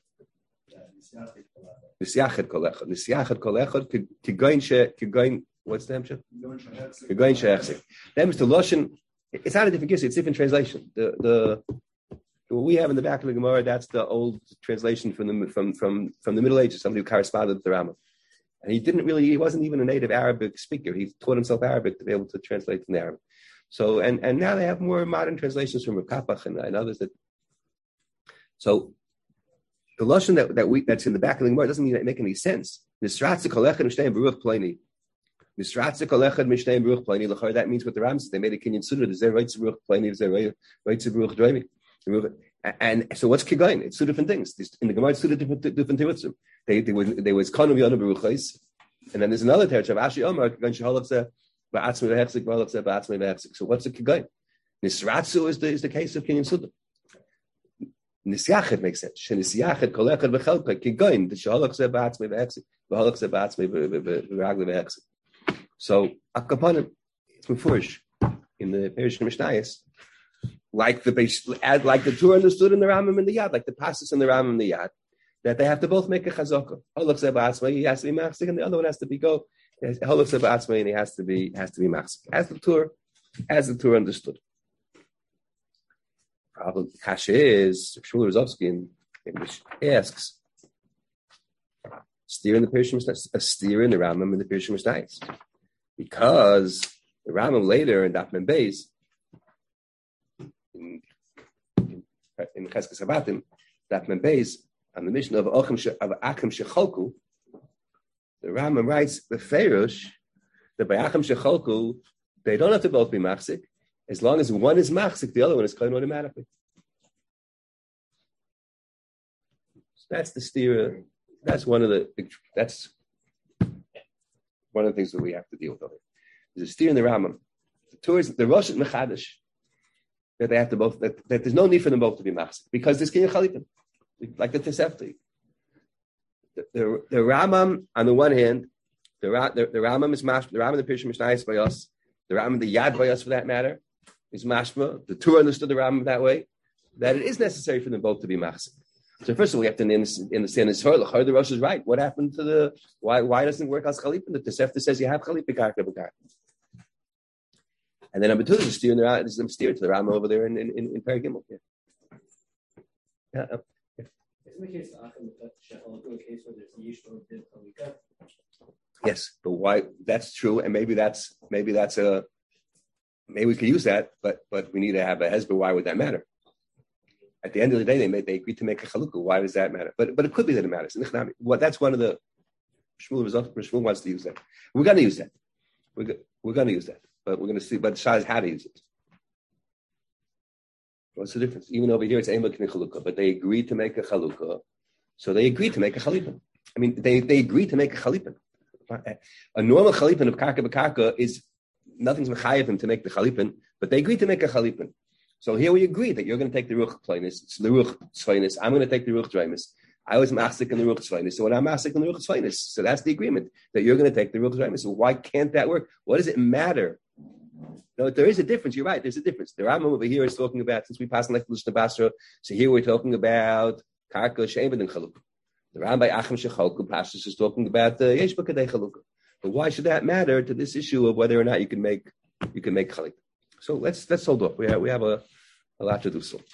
Nisyachet kol echad. Nisyachet kol echad kigain she kigain. What's the hemshech? Kigain shehechzik. That means the lashon. It's not a different case. It's a different translation. The the what we have in the back of the Gemara, that's the old translation from the from from from the Middle Ages. Somebody who corresponded with the Rambam, and he didn't really. He wasn't even a native Arabic speaker. He taught himself Arabic to be able to translate from the Arabic. So and and now they have more modern translations from Rav Kapach and, and others that. So the lashon that that we that's in the back of the Gemara doesn't even make any sense. Nisratzik kolechad mishnei beruach pleni. Nisratzik kolechad mishnei beruach pleni. That means what the Rambam says. They made a kinyan suda. There's a right to beruach pleni. There's a right to beruach driving. And so what's kigain? It's two different things. In the Gemara, it's two different different tirutzim. They they was there was kanu yonu beruchais, and then there's another territory of Ashi Omar kigain sheholach zeh ba'atzmei vehechzik ba'olach zeh ba'atzmei vehechzik. So what's the kigain? Nisratzu is the is the case of kinyan suda. Nisyachet makes sense. Shenisyachet kolechad v'chelka kigain the sheholach zeh ba'atzmei vehechzik ba'olach zeh ba'atzmei v'ragle vehechzik. So akapanim it's mefurish in the Perish Mishnayos. Like the like the Torah understood in the Rambam and the Yad, like the passages in the Rambam and the Yad, that they have to both make a chazaka. Holach zeh ba'atzmai, he has to be machzik, and the other one has to be go. Holach zeh ba'atzmai, and he has to be has to be machzik. As the Torah, as the Torah understood. Problem the kasha is Shmuel Rozovsky asks, steer in the Perish Mishnayos, a steer in the Rambam and the Perish Mishnayos, because the Rambam later in Daf Mem Beis. In in Cheskes Habatim, that Mem Beis on the mission of Achim of Achim Shecholku, the Rambam writes the Ferush that by Achim Shecholku they don't have to both be machzik. As long as one is machzik, the other one is kohen automatically. So that's the stira. That's one of the. That's one of the things that we have to deal with over here. There's a steer in the Rambam. The Torah, the Rosh Mechadish. That they have to both, that, that there's no need for them both to be machzik because there's kinyan chalipin, like the Tosefta. The, the, the Rambam on the one hand, the the, the Rambam is mashma, the Rambam the Perish Mishnayos by us, the Rambam the Yad by us for that matter is mashma. The Torah understood the Rambam that way, that it is necessary for them both to be machzik. So first of all, we have to understand this. The Rosh is right. What happened to the why? Why doesn't it work as chalipin? The Tosefta says you have chalipin karka b'karka. And then number two, there's a steer in the there's a steer to the Rama over there in in in, in Paragimel. Yeah. Yeah, yeah. Isn't the case the case where there's Yishma did Halika? Yes, but why? That's true, and maybe that's maybe that's a maybe we could use that, but but we need to have a hezbollah. Why would that matter? At the end of the day, they made they agreed to make a chalukah. Why does that matter? But but it could be that it matters. Well, that's one of the Shmuel Shmuel wants to use that. We're going to use that. We're we're going to use that. But we're going to see, but the shah is how to use it. What's the difference? Even over here, it's Eimah K'nei Chalukah, but they agreed to make a Chalukah, so they agreed to make a Chalipin. I mean, they, they agreed to make a Chalipin. A normal Chalipin of Karka B'Karka is, nothing's Mechayevim to make the Chalipin, but they agreed to make a Chalipin. So here we agree that you're going to take the Ruch Plainis, it's the Ruch Tzvainis, I'm going to take the Ruch Draimis. I was Masik in the Ruch Tzvainis, so when I'm Masik in the Ruch Tzvainis, so that's the agreement, that you're going to take the Ruch Draimis. So why can't that work? What does it matter? No, there is a difference. You're right. There's a difference. The Rambam over here is talking about, since we passed like the Basra, so here we're talking about Karka She'emed and Chalukah. The Rambam by Achim Shecholku Pashtus is talking about the Yesh B'Kadei Chalukah. But why should that matter to this issue of whether or not you can make you can make Chalik? So let's let's hold off. We have we have a, a lot to do so.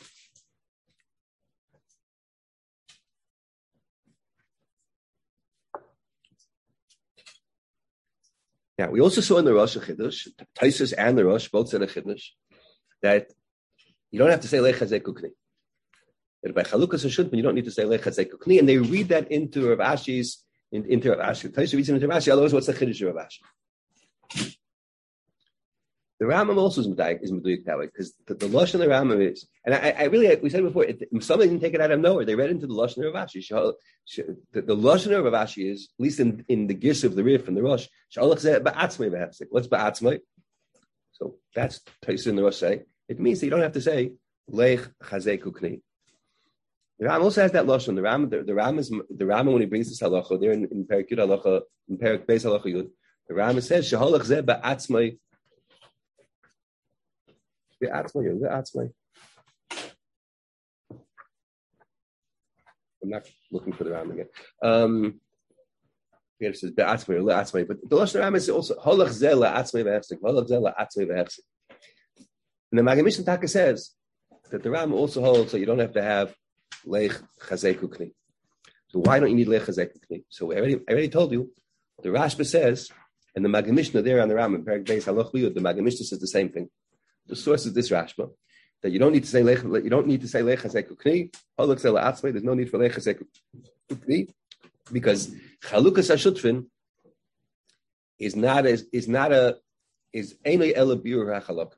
Now, we also saw in the Rosh Chiddush, Taisus and the Rosh both said a Chiddush, that you don't have to say Lech Hazeh Kukni. That by Chalukas Hashutman, you don't need to say Lech Hazeh Kukni, and they read that into Rav Ashi's, in, into Rav Ashi. Taisus reads into Rav Ashi, otherwise what's the Chiddush of Rav Ashi? The Rambam also is Meduyik that way, because the, the Lashon of the Rambam is, and I, I really, we said before, it, somebody didn't take it out of nowhere. They read into the Lashon of Rav Ashi. The, the Lashon of Rav Ashi is, at least in, in the Girs of the Rif and the Rosh, what's Ba'atzmei? So that's Taisus and the Rosh say. It means that you don't have to say Lech Chazei Kukni. The Ram also has that lashon. The Ram, the, the Ram is the Ram when he brings this halacha there in, in Perik Yud halacha in Perik Beis halacha Yud. The Ram says shehalach zeh ba'atzmai. Ba'atzmai, ba'atzmai. I'm not looking for the Ram again. Um, here it says ba'atzmai or la'atzmai, but the lashon Ram is also halach zeh la'atzmai v'hefsek. Halach zeh la'atzmai v'hefsek. And the Maggid Mishnah Taka says that the Ram also holds that you don't have to have Lech Chazek Ukni. So why don't you need Lech Chazek Ukni? So I already, I already told you, the Rashba says, and the Maggid Mishnah there on the Ram in Perek Beis Haloch Liyud, the Maggid Mishnah says the same thing. The source is this Rashba, that you don't need to say Lech, you don't need to say Lech Chazek Ukni. Halak Zeh La'atzmai. There's no need for Lech Chazek Ukni because Chalukas HaShutfin is not a, is not a is Einay Ela Biur HaChalak.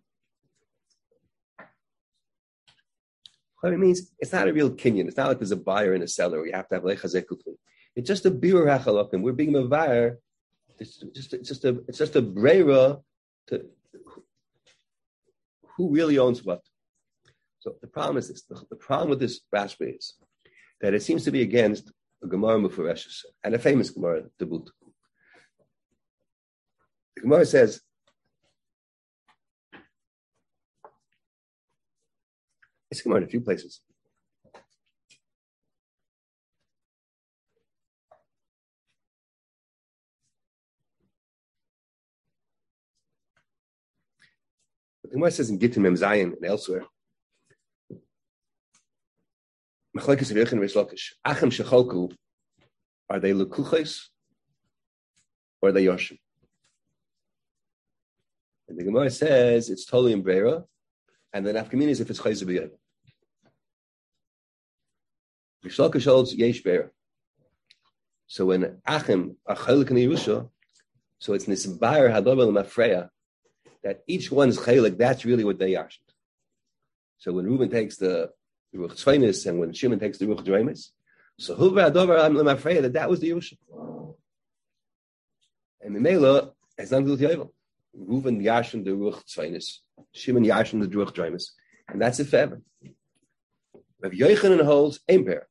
What it means, it's not a real kinyan. It's not like there's a buyer and a seller where you have to have lechazek ukli. It's just a biur hachalakim. We're being a buyer. It's just, it's just a, it's just a breira to who really owns what. So the problem is this: the, the problem with this Rashba is that it seems to be against a Gemara Mefureshes and a famous Gemara, the boot. The Gemara says. It's come on in a few places. But the Gemara says in Gittin Mem Zayin and elsewhere, Machlokes Rav Yochanan and Reish Lakish, Achem Shecholku, are they Lekuches or are they Yoshim? And the Gemara says it's totally in Breira, and the nafkamina is if it's Chayzer B'Yod. Reish Lakish holds Yesh Breira. So when Achem are Chaylik in Yerusha, so it's Nisbayer Hadovel Mafreya, that each one's Chaylik, that's really what they are. So when Reuben takes the Ruach Tzvainis and when Shimon takes the Ruach Dreimis, so Huva Hadover Mafreya, that that was the Yerusha. And Mimela has nothing to do with Yovel. Reuven Yashin the Ruach Tzvainis, Shimon Yashin the Ruach Dreimis, and that's it forever. Rav Yochanan holds ein pair.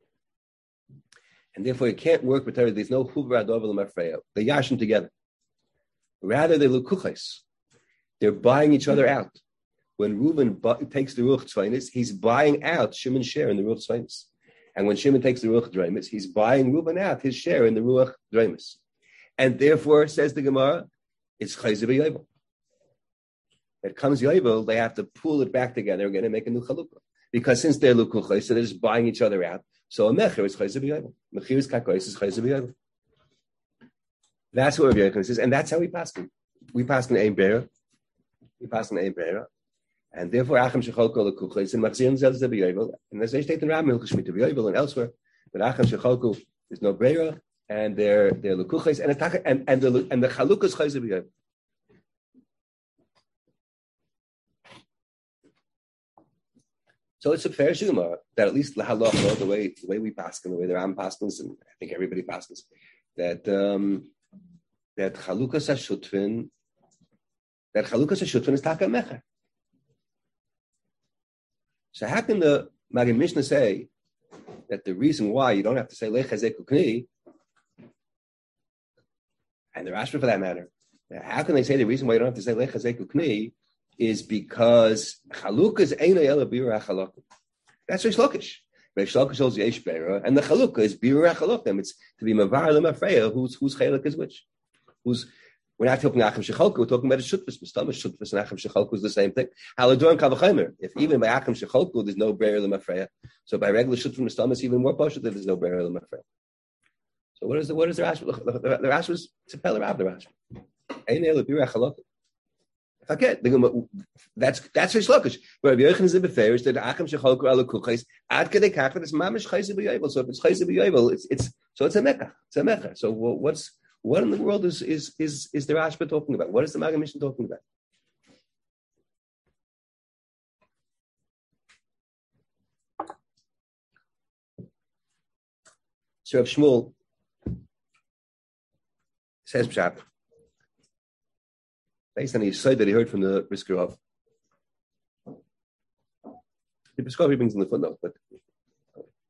And therefore, it can't work with her. There's no Huvra Adovel Mafreya. They yashin together. Rather, they lukuches. They're buying each other out. When Reuben bu- takes the Ruach Tzvainis, he's buying out Shimon's share in the Ruach Tzvainis. And when Shimon takes the Ruach Dreimis, he's buying Reuben out his share in the Ruach Dreimis. And therefore, says the Gemara, it's Chayzer B'Yovel. It comes Yovel, they have to pull it back together again and make a new chalukah. Because since they're lukuches, so they're just buying each other out. So a mecher is Chayzer B'Yovel. Mechir is kakois is Chayzer B'Yovel. That's what Rav Yochanan says, and that's how we pass them. We pass in ein beira. We pass in ein beira. And therefore, Achem Shechol Kol Lekuches and Machzirim Zel Zeh B'Yovel. And as they state in Ram Hilchos Shmita B'Yovel and elsewhere, that Achem Shechol is no beira, and they're they're Lekuches and and and the and the Chalukah is Chayzer B'Yovel. So it's a fair shuma that at least lahalacha, the way the way we pass the way the Ram passes, and I think everybody passes, that um, that chalukas hashutfin, that chalukas hashutfin is taka mecher. So how can the Maggid Mishnah say that the reason why you don't have to say lechazek ukni, and the Rashba for that matter, how can they say the reason why you don't have to say lechazek ukni is because chalukas ain't ela birur hachalakim. That's Reish Lakish. Reish Lakish holds yesh beira, and the chalukah is birur hachalakim. It's to be mavar lemafreya. Whose whose chalik is which? Who's we're not talking Achem Shecholka. We're talking about a shutfus. Mistama shutfus and Achem Shecholka is the same thing. Haladur and kavachemer. If even by Achem Shecholka there's no beira lemafreya, so by regular shutfus mistama it's even more poshut that there's no beira lemafreya. So what is the what is the Rashi? The, the, the Rashi was to tell the Rashi. Ain't ela birur hachalakim. Okay, that's that's Reish Lakish. But Rav Yochanan is a beferish that Achem Shecholku ala kuchais ad kedei kach that it's mamish Chayzer B'Yovel. So if it's Chayzer B'Yovel, it's it's so it's a mekach. It's a mekach. So what's what in the world is is is is the Rashba talking about? What is the Maggid Mishnah talking about? So Rav Shmuel says Pshat. Based on the side that he heard from the Brisker of. The Brisker brings in the footnote, but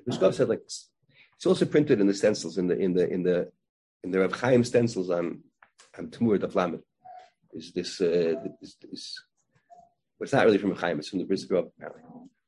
Bishkov said like this. It's also printed in the stencils in the in the in the in the Rav Chaim stencils on on Tamur Daf Lamed. Is this uh, this, this but it's not really from Rav Chaim, it's from the Bishkov apparently.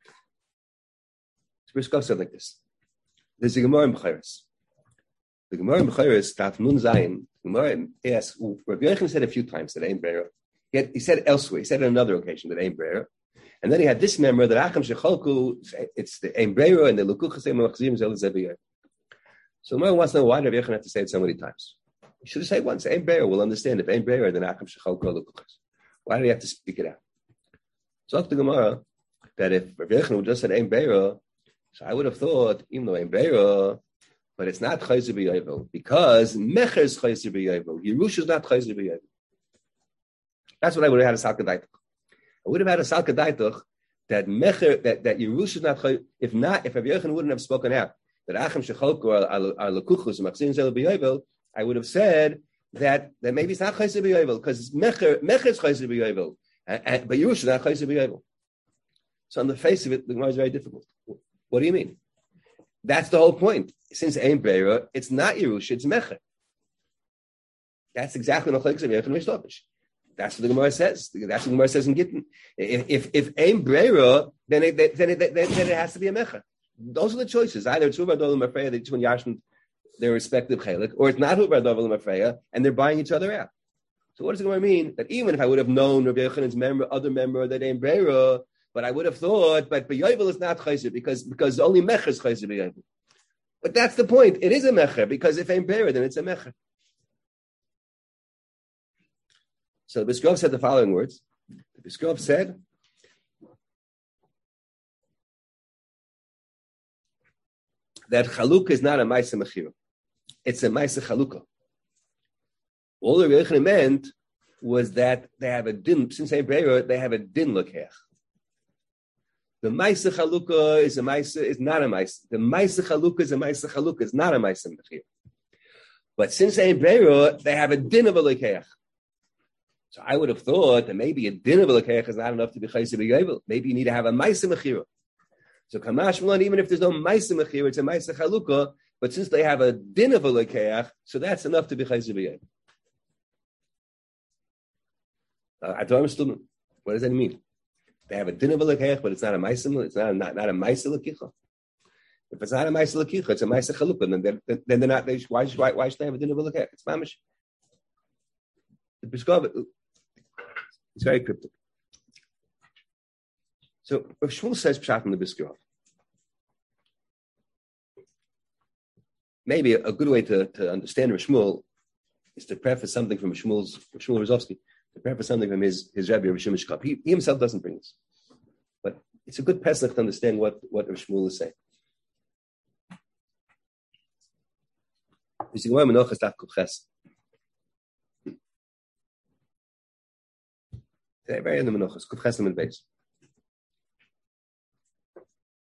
So Bishkov said like this. There's a Gemara in Bechiris. The Gemara in Bechiris, Taf Nun Zayin, Gemara asks, well, Rabbi Yochanan said a few times that Ein Breira. He, had, he said elsewhere, he said on another occasion that Ein Breira. And then he had this member that Acham Shecholku, it's the Ein Breira and the Lukuch Chasem Machzim Zel Zebiyah. So Gemara wants to know why Rabbi Yochanan had to say it so many times. He should have said once, Ein Breira, we'll understand if Ein Breira, then Acham Shecholku or Lukuch. Why do you have to speak it out? So after the Gemara, that if Rabbi Yochanan would just said Ein Breira, so I would have thought, even though Ein Breira, but it's not Chayzer B'Yovel, because Mecher is Chayzer B'Yovel. Yerush is not Chayzer B'Yovel. That's what I would have had a Salka Daitach. I would have had a Salka Daitach that Mecher, that, that Yerush is not Chayzer, if not, if Rabbi Yochanan wouldn't have spoken out, that Acham Shecholku or Lekuchus, Machzin Zel B'Yovel, I would have said that, that maybe it's not Chayzer B'Yovel, because Mecher, Mecher is Chayzer B'Yovel, but Yerush is not Chayzer B'Yovel. So on the face of it, the Gemara is very difficult. What do you mean? That's the whole point. Since Ein Breira, it's not Yerush, it's Mecher. That's exactly what Machlekes of Yochanan and Rish. That's what the Gemara says. That's what the Gemara says in Gittin. If if, if Ein Breira, then it, then, it, then, then it has to be a Mecher. Those are the choices. Either it's Hubar Dovel Mafreya, they each one Yashin their respective chelik, or it's not Hubar Dovel Mafreya, and they're buying each other out. So what does the Gemara mean? That even if I would have known Rabbi Yochanan's member, other member that Ein Breira, but I would have thought, but B'Yovel is not Chayzer because because only Mecher is Chayzer B'Yovel. But that's the point. It is a Mecher because if Ein Breira, then it's a Mecher. So the Bishkov said the following words. The Bishkov said, that Chalukah is not a Maisa Mechira. It's a Maisa Chalukah. All the Rebbe Yochanan meant was that they have a din, since Ein Breira, they have a din Lekech. The Maisa Chalukah is a Maisa, is not a Maisa. The Maisa Chalukah is a Maisa Chalukah, it's not a Maisa Mechir. But since Ein Breira, they have a din of a Lekeach. So I would have thought that maybe a din of a Lekeach is not enough to be Chayzer B'Yovel. Maybe you need to have a Maisa Mechira. So Kamash Malon, even if there's no Maisa Mechira, it's a Maisa Chalukah. But since they have a din of a Lekeach, so that's enough to be Chayzer B'Yovel. Uh, I don't understand. What does that mean? They have a din of a lekech, but it's not a ma'asim. It's not not, not a ma'asim lekicha. If it's not a ma'asim lekicha, it's a ma'asim chalukah. Then they're, then they're not. They, why, why why should they have a din of a lekech? It's mamish. The Bishkov, it's very cryptic. So if Shmuel says pshat in the Bishkov, maybe a, a good way to, to understand Shmuel is to preface something from Shmuel's Shmuel Rozovsky. To preface something from his, his Rebbe, Rav Shimon Shkop. He, he himself doesn't bring this. But it's a good pesach to understand what, what Rav Shmuel is saying. Very in the Menachos, Kuf Chesam and Beis. It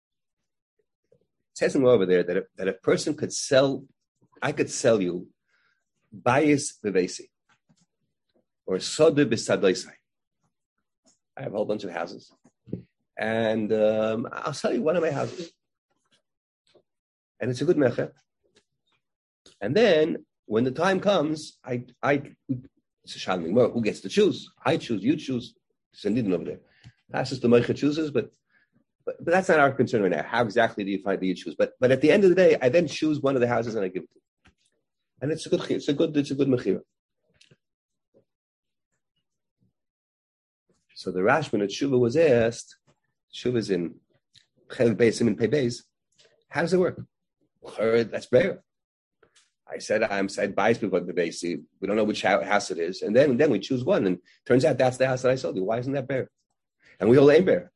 says over there that a, that a person could sell, I could sell you Bayis Bevesi. Or Sodu B'Sadoisai. I have a whole bunch of houses. And um, I'll sell you one of my houses. And it's a good mecher. And then, when the time comes, I, I, it's a shalming more. Who gets to choose? I choose, you choose. It's a nidin over there. That's just the mecher chooses, but, but but that's not our concern right now. How exactly do you find that you choose? But but at the end of the day, I then choose one of the houses and I give it to you. And it's a good, it's a good, it's a good mechira. So the Rashban at Shuvah was asked, Shuvah's in Chelik Beis, in Pei Beis, how does it work? That's Breira. I said, I'm said bias people at the Beis. We don't know which house it is. And then, then we choose one. And turns out that's the house that I sold you. Why isn't that Breira? And we hold Ein Breira.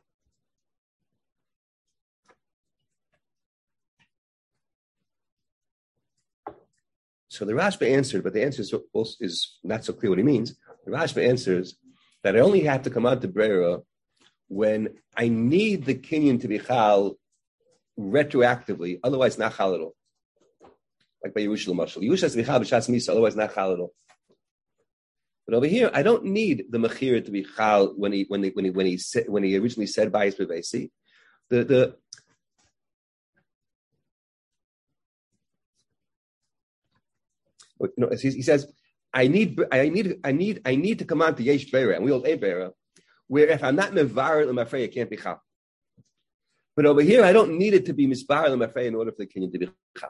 So the Rashba answered, but the answer is, is not so clear what he means. The Rashba answers that I only have to come out to Breira when I need the kinyan to be chal retroactively, otherwise not chal at all. Like by Yerushalayim Mashal. Yerush has to be chal b'shas misa, otherwise not chal at all. But over here, I don't need the mechira to be chal when he when he when he when he said, when he originally said bayis b'veisi. The the You know, he, he says, I need, I need, I need, I need to come on to Yesh Beira, and we hold a Beira, where if I'm not mevar l'mafrei, it can't be chal. But over here, I don't need it to be misbar l'mafrei in order for the kinyan to be chal.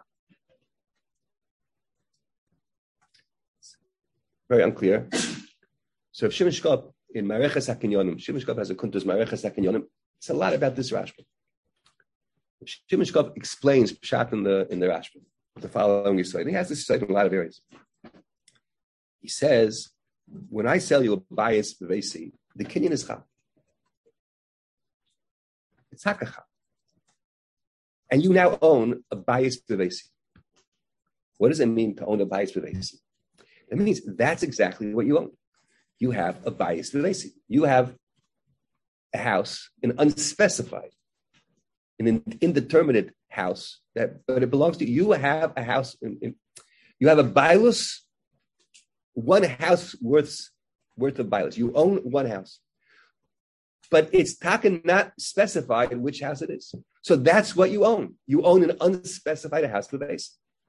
Very unclear. So if Shimon Shkop in Mareches HaKinyonim, Shimon Shkop has a kuntus Mareches HaKinyonim. It's a lot about this Rashba. Shimon Shkop explains Pshat in the in the Rashba, the following Yisrael. He has this Yisrael in a lot of areas. He says, when I sell you a bias bevesi, the kinyan is chal. It's hakachal. And you now own a bias bevesi. What does it mean to own a bias bevesi? It means that's exactly what you own. You have a bias bevesi. You have a house, an unspecified, an indeterminate house, that, but it belongs to you. You have a house, in, in, you have a bias, one house worth, worth of bias. You own one house. But it's taken not specified in which house it is. So that's what you own. You own an unspecified house bevesi.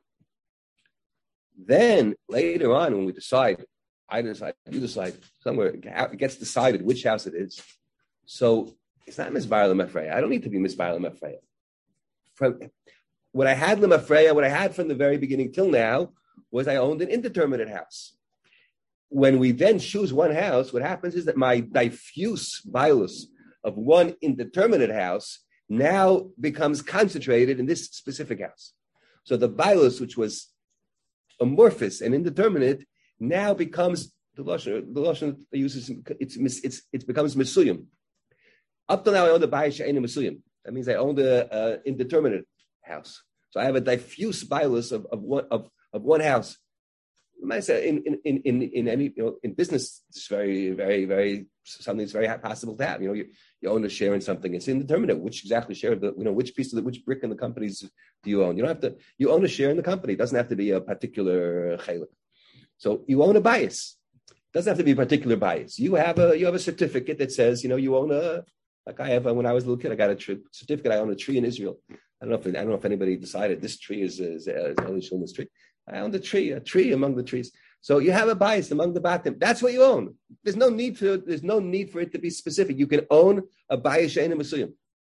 Then later on, when we decide, I decide, you decide, somewhere it gets decided which house it is. So it's not misbar l'mafreya. I don't need to be misbar l'mafreya. From what I had l'mafreya, what I had from the very beginning till now was I owned an indeterminate house. When we then choose one house, what happens is that my diffuse bilus of one indeterminate house now becomes concentrated in this specific house. So the bilus, which was amorphous and indeterminate, now becomes the lashon. The lashon uses it's it's it becomes mesuyim. Up till now, I owned a bayis she'einu mesuyim. That means I owned a, a indeterminate house. So I have a diffuse bilus of of one of, of one house. In in in in any you know in business, it's very very very something that's very possible to have. You know, you, you own a share in something. It's indeterminate which exactly share of the you know which piece of the which brick in the companies do you own. You don't have to. You own a share in the company. It doesn't have to be a particular chaylik. So you own a bias. It doesn't have to be a particular bias. You have a you have a certificate that says you know you own a like I have when I was a little kid. I got a tri- certificate. I own a tree in Israel. I don't know if I don't know if anybody decided this tree is is, is Eli Shulman's tree. I own the tree, a tree among the trees. So you have a bias among the batim. That's what you own. There's no need for there's no need for it to be specific. You can own a bias she'einu mesuyim.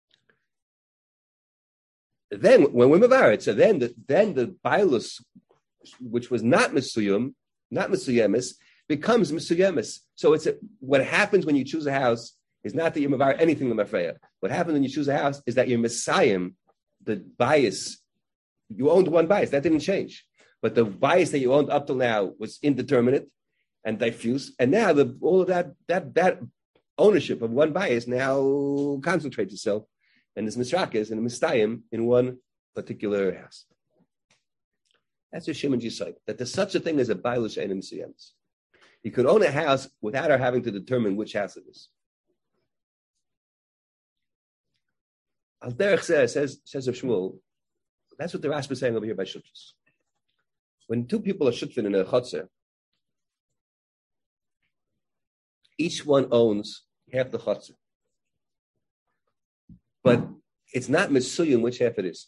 Then when we're mevaret, so then the then the bias, which was not mesuyim, not mesuyemis, becomes mesuyemis. So it's a, what happens when you choose a house is not that you're mevaret anything l'mafreya. What happens when you choose a house is that you're mesayim the bias. You owned one bias that didn't change. But the bias that you owned up till now was indeterminate and diffuse, and now the, all of that that that ownership of one bias now concentrates itself and is misrakas and mistayim in one particular house. That's what Shimon decided, that there's such a thing as a bias she'einu mesuyim. You could own a house without her having to determine which house it is. Al Derech says says says of Shmuel, that's what the Rashba is saying over here by Shutras. When two people are shutfin in a chotzer, each one owns half the chotzer. But it's not mesuyim which half it is.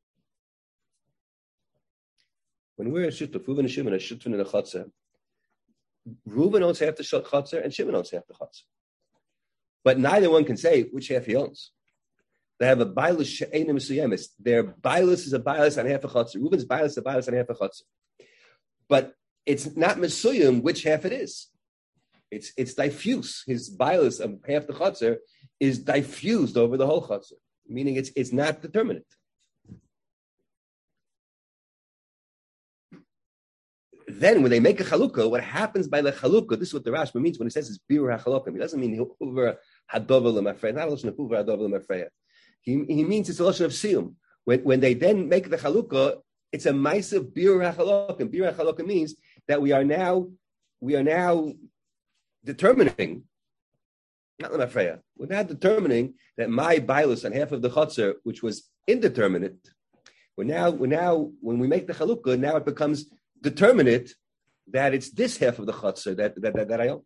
When we're a shutuf, Reuven and Shimon are shutfin in a chotzer, Reuven owns half the chotzer and Shimon owns half the chotzer. But neither one can say which half he owns. They have a bailus she'einu mesuyemis. Their bailus is a bailus on half a chotzer. Reuven's bailus is a bailus on half a chotzer. But it's not mesuyim which half it is. It's it's diffuse. His bailus of half the chotzer is diffused over the whole chotzer, meaning it's it's not determinate. Then when they make a chalukah, what happens by the chalukah? This is what the Rashba means when he says it's birur hachalukah. He doesn't mean huver hadover l'mafreya. Not a lashon of huver hadover l'mafreya. He he means it's a lashon of siyum. When when they then make the chalukah, it's a ma'asav birur hachalukah. And birur hachalukah means that we are now we are now determining, not l'mafreya. We're now determining that my bailus on half of the chotzer, which was indeterminate, we're now we're now when we make the chalukah, now it becomes determinate that it's this half of the chotzer that, that, that, that I own.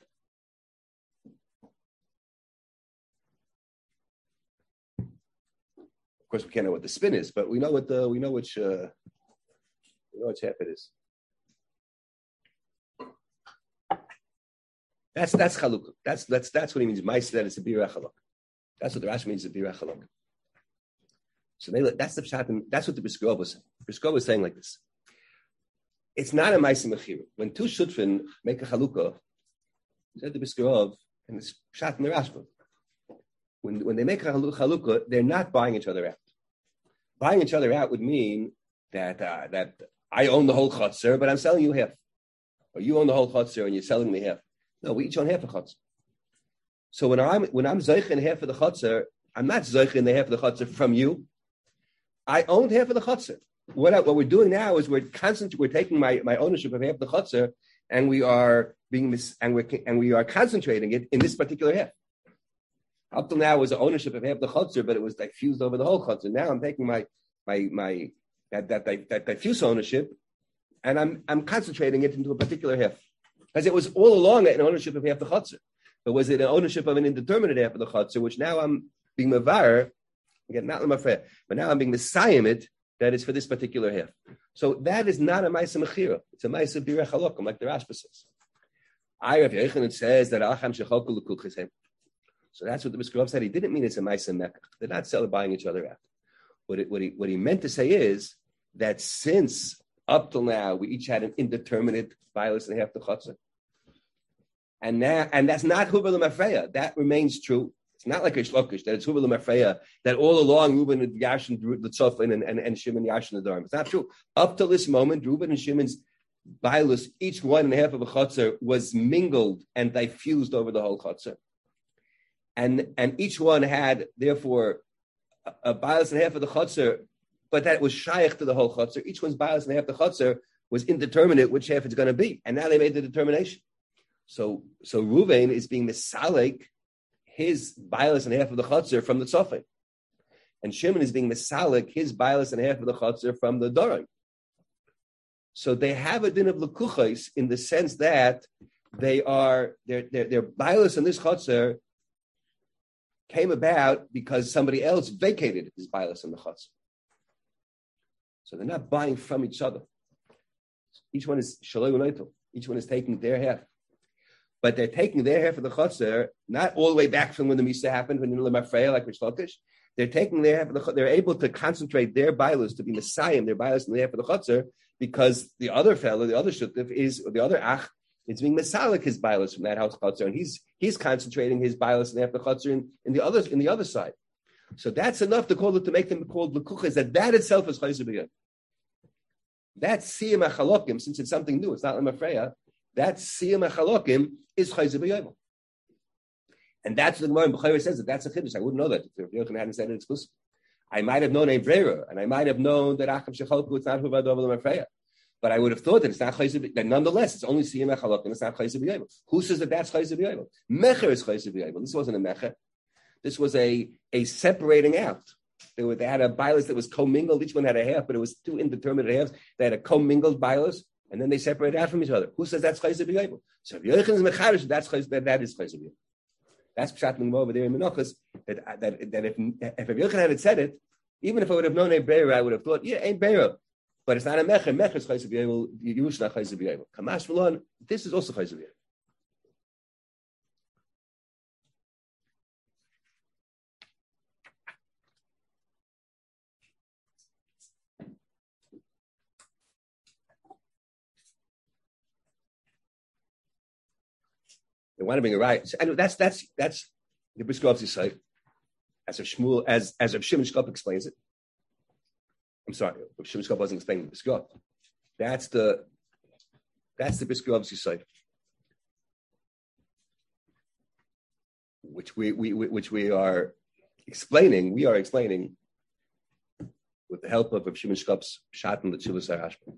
Of course, we can't know what the spin is, but we know what the we know which uh, we know which half it is. That's that's chalukah. That's that's that's what he means. Ma'aseh that it's a birah chaluk. That's what the Rashi means. A birah chaluk. So they, that's the pshat. That's what the Brisker Rov was saying. Brisker Rov was saying like this. It's not a ma'aseh mechira. When two shutfin make a chalukah, said the Brisker Rov, and it's pshat in the Rashba. When when they make a chalukah, they're not buying each other out. Buying each other out would mean that uh, that I own the whole chutzner, but I'm selling you half, or you own the whole chutzner and you're selling me half. No, we each own half a chutzner. So when I'm when I'm zoich in half of the chutzner, I'm not zoich in the half of the chutzner from you. I owned half of the chutzner. What I, what we're doing now is we're constant. We're taking my, my ownership of half of the chutzner, and we are being mis, and we and we are concentrating it in this particular half. Up till now, it was the ownership of half the chutzner, but it was diffused over the whole chutzner. Now I'm taking my my my that that that, that diffuse ownership, and I'm I'm concentrating it into a particular half, because it was all along an ownership of half the chutzner. But was it an ownership of an indeterminate half of the chutzner, which now I'm being mevar, again not lemafreh, but now I'm being mesayim that is for this particular half. So that is not a ma'aseh mechira. It's a ma'aseh birah chalokim, like the Rashba says. I Rav Yochanan says that acham shechoku l'kulchisem. So that's what the Brisker Rov said. He didn't mean it's a ma'aseh mekach. They're not selling, buying each other out. What, it, what, he, what he meant to say is that since up till now we each had an indeterminate violence and half the chutzner, and now and that's not huva l'mafreya. That remains true. It's not like a shlokish that it's huva l'mafreya that all along Reuben and Yashin the tzofin and, and, and Shimon Yashin the Dorim. It's not true. Up till this moment, Reuben and Shimon's violence, each one and a half of a chutzner, was mingled and diffused over the whole chutzner. And, and each one had, therefore, a, a bias and a half of the chutzner, but that was shaykh to the whole chutzner. Each one's bias and a half of the chutzner was indeterminate which half it's going to be. And now they made the determination. So so Ruvain is being misalik his bias and a half of the chutzner from the tzofim. And Shimon is being misalik his bias and a half of the chutzner from the dorim. So they have a din of lekuchos in the sense that they are, their their their bias in this chutzner came about because somebody else vacated his bias in the chutzner. So they're not buying from each other. Each one is shaloi u'noito. Each one is taking their half. But they're taking their half of the chutzner, not all the way back from when the Misa happened, when you know Mafreya, like Rish Lakish. They're taking their half of the chutzner. They're able to concentrate their bias to be Messiah, their bias in the half of the chutzner, because the other fellow, the other shuttif, is, or the other ach, is being Messiah his bias from that house chutzner, and he's he's concentrating his bias in the half of the chutzner in, in the other in the other side. So that's enough to call it to make them called lekuchas. That that itself is chayzer b'yom. That's siyam achalokim, since it's something new. It's not lemafreya. That siyam achalokim is chayzer b'yom. And that's what the Gemara in Bechorah says that that's a chiddush. I wouldn't know that if Yochanan hadn't said it exclusively. I might have known a brera, and I might have known that acham shechalku it's not huvah dovel lemafreya. But I would have thought that it's not chayzer b'yom. That nonetheless, it's only siyam achalokim. It's not chayzer b'yom. Who says that that's chayzer b'yom? Mecher is chayzer b'yom. This wasn't a mecher. This was a, a separating out. They, were, they had a bilus that was commingled. Each one had a half, but it was two indeterminate halves. They had a commingled bilus, and then they separated out from each other. Who says that's chayzer b'yom? So if Yochanan is mecharish, that's chayzer, that, that is chayzer b'yom. That's pshat min over there in Menachos. That that that if if Yochanan had said it, even if I would have known a beira, I would have thought, yeah, ain't beira, but it's not a mecher. Mecher is chayzer b'yom. Yerush not chayzer b'yom. Kamash malon. This is also chayzer b'yom. They want to bring a right. And that's that's that's the Brisker Rov's side, as of Shmuel, as as of Shimon Shkop explains it. I'm sorry, if Shimon Shkop wasn't explaining the Brisker Rov. That's the that's the Brisker Rov's side, which we, we which we are explaining. We are explaining with the help of Shimon Shkop's Pshat and the Tshuvas HaRashba.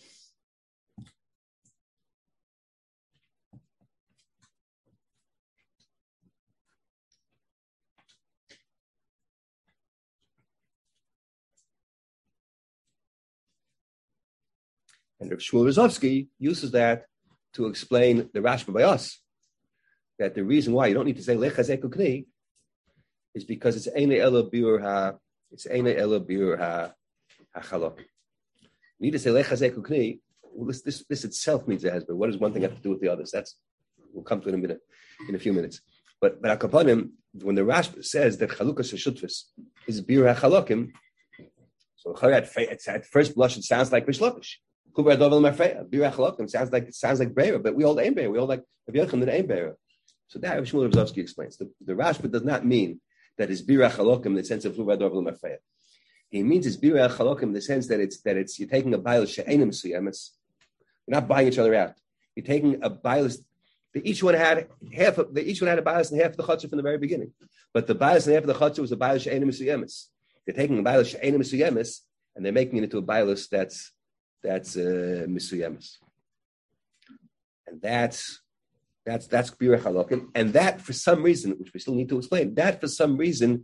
And Rav Shmuel Rozovsky uses that to explain the Rashba by us, that the reason why you don't need to say lechazek ukni is because it's eine ela biur ha, it's eine ela biur ha hachalok. You need to say lechazek ukni. Well, this, this this itself means a husband. What does one thing have to do with the others? That's We'll come to it in a minute, in a few minutes. But but Akapanim, when the Rashba says that Chalukas Shutfis is Bir HaChalokim, so at first blush it sounds like Bishlokish. Kubar Dovel Marfeya, Bir HaChalokim sounds like it sounds like Beira, but we all aim Beira. We all like Rabbi Yochanan that aim Beira. So that Rabbi Shmuel Ravzovsky explains. The, the Rashba does not mean that it's Bir HaChalokim in the sense of Kubar Dovel Marfeya. He means it's Bir HaChalokim in the sense that it's that it's you're taking a Bail She'enim Suyemis. You're not buying each other out. You're taking a Bail. Each one had half of the, each one had a bias and half of the chutzah from the very beginning. But the bias and half of the chutzah was a bias she'enim mesuyemis. They're taking a bias she'enim mesuyemis and they're making it into a bias that's that's uh, mesuyemis. And that's that's that's kbira halakim. And that for some reason, which we still need to explain, that for some reason,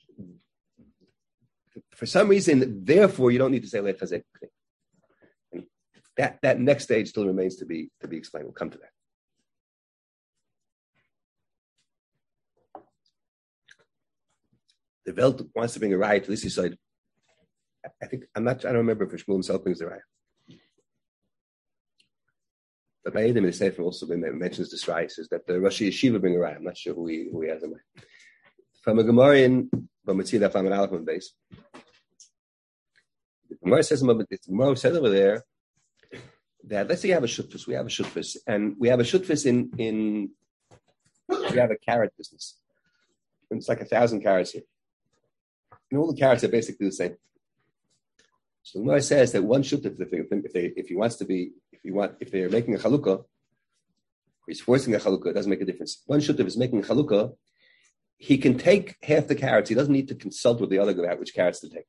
for some reason, therefore, you don't need to say leit chazek. That that next stage still remains to be to be explained. We'll come to that. The Welt wants to bring a riot to this side. I think I'm not. I don't remember if Shmuel himself brings the riot. But by Adam in the Sefer also mentions this riot, says that the Rosh Yeshiva bring a riot. I'm not sure who he who he has in mind. From a Gemara in Bamitzida Flamin Alachman base, the Gemara says the Gemara says over there that let's say you have a shutfus, we have a shutfus, and we have a shutfus in in we have a carrot business. And it's like a thousand carrots here. And all the carrots are basically the same. So the Gemara says that one shutfus, if, if they if he wants to be, if you want, if they're making a chalukah, or he's forcing a chalukah, it doesn't make a difference. One shutfus is making a chalukah, he can take half the carrots. He doesn't need to consult with the other about which carrots to take.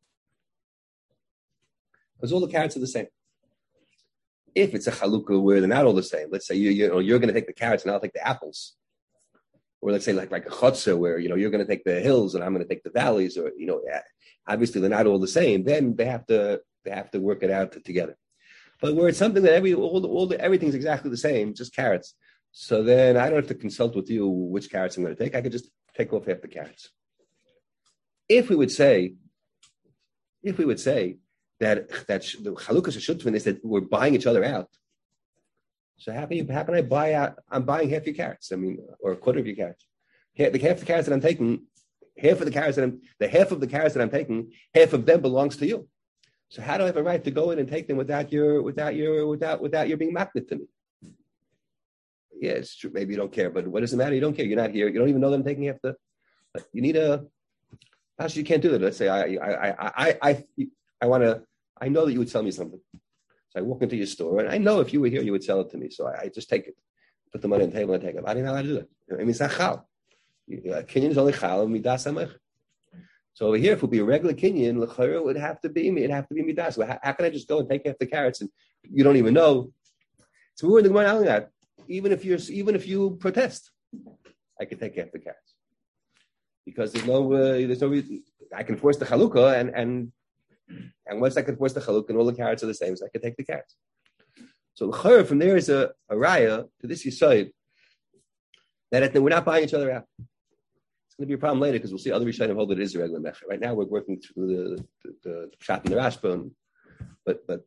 Because all the carrots are the same. If it's a chalukah where they're not all the same, let's say you, you know, you're going to take the carrots and I'll take the apples. Or let's say like, like a chutzah where, you know, you're going to take the hills and I'm going to take the valleys, or, you know, obviously they're not all the same. Then they have to, they have to work it out together. But where it's something that every, all the, all the, everything's exactly the same, just carrots. So then I don't have to consult with you which carrots I'm going to take. I could just take off half the carrots. If we would say, if we would say that, that the chalukas shutfin is that we're buying each other out. So how can you, how can I buy out? I'm buying half your carrots. I mean, or a quarter of your carrots. Half the half the carrots that I'm taking, half of the carrots that I'm, the half of the carrots that I'm taking, half of them belongs to you. So how do I have a right to go in and take them without your, without your, without, without your being magnet to me? Yeah, it's true. Maybe you don't care, but what does it matter? You don't care. You're not here. You don't even know that I'm taking half the. You need a. Actually, you can't do that. Let's say I, I, I, I, I, I want to. I know that you would sell me something. So I walk into your store, and I know if you were here, you would sell it to me. So I, I just take it, put the money on the table, and take it. I didn't know how to do that. I mean, it's not chal. Kinyan is only chal and midas amech. So over here, if it would be a regular kinyan, l'chayra would have to be it'd have to be midas. So how, how can I just go and take half the carrots and you don't even know? So we're in the Gemara that even if you're even if you protest, I can take half the carrots because there's no uh, there's no reason. I can force the chalukah and and. And once I can force the chaluk and all the carrots are the same, so I can take the carrots. So the chayr from there is a, a raya to this yisod that we're not buying each other out. It's going to be a problem later because we'll see other rishonim hold that it is a regular mecher. Right now we're working through the the, the shot and the Rashba, but but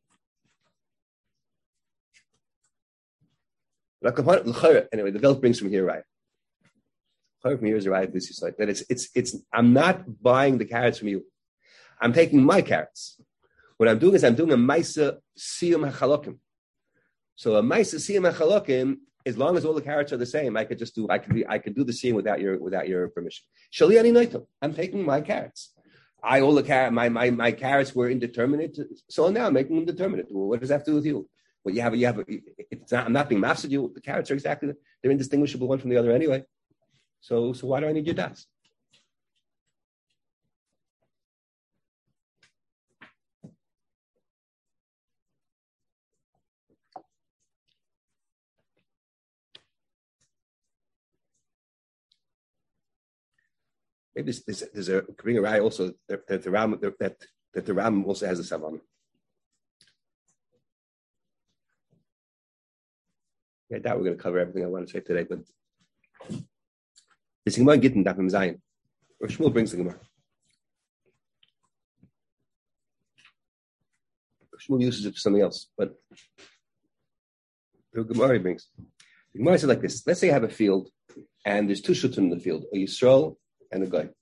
anyway, the Welt brings from here raya. Chayr from here is a raya to this yisod that it's it's it's I'm not buying the carrots from you. I'm taking my carrots. What I'm doing is I'm doing a maisa siyum hachalokim. So a maisa siyum hachalokim, as long as all the carrots are the same, I could just do. I could be. I could do the siyum without your without your permission. Shali ani naito. I'm taking my carrots. I all the carrot. My my my carrots were indeterminate. So now I'm making them determinate. Well, what does that have to do with you? Well, you have you have. A, it's not. I'm not being mafsed you. The carrots are exactly. They're indistinguishable one from the other anyway. So so why do I need your das? Maybe there's, there's, there's a bring a raya also that, that the Ram that, that the Ram also has a savam. I doubt we're going to cover everything I want to say today, but the Gemara Gittin Dafim Zayin, or Shmuel brings the Gemara. Shmuel uses it for something else, but the Gemara brings The Gemara said like this. Let's say I have a field, and there's two shutim in the field, a Yisrael and a guy.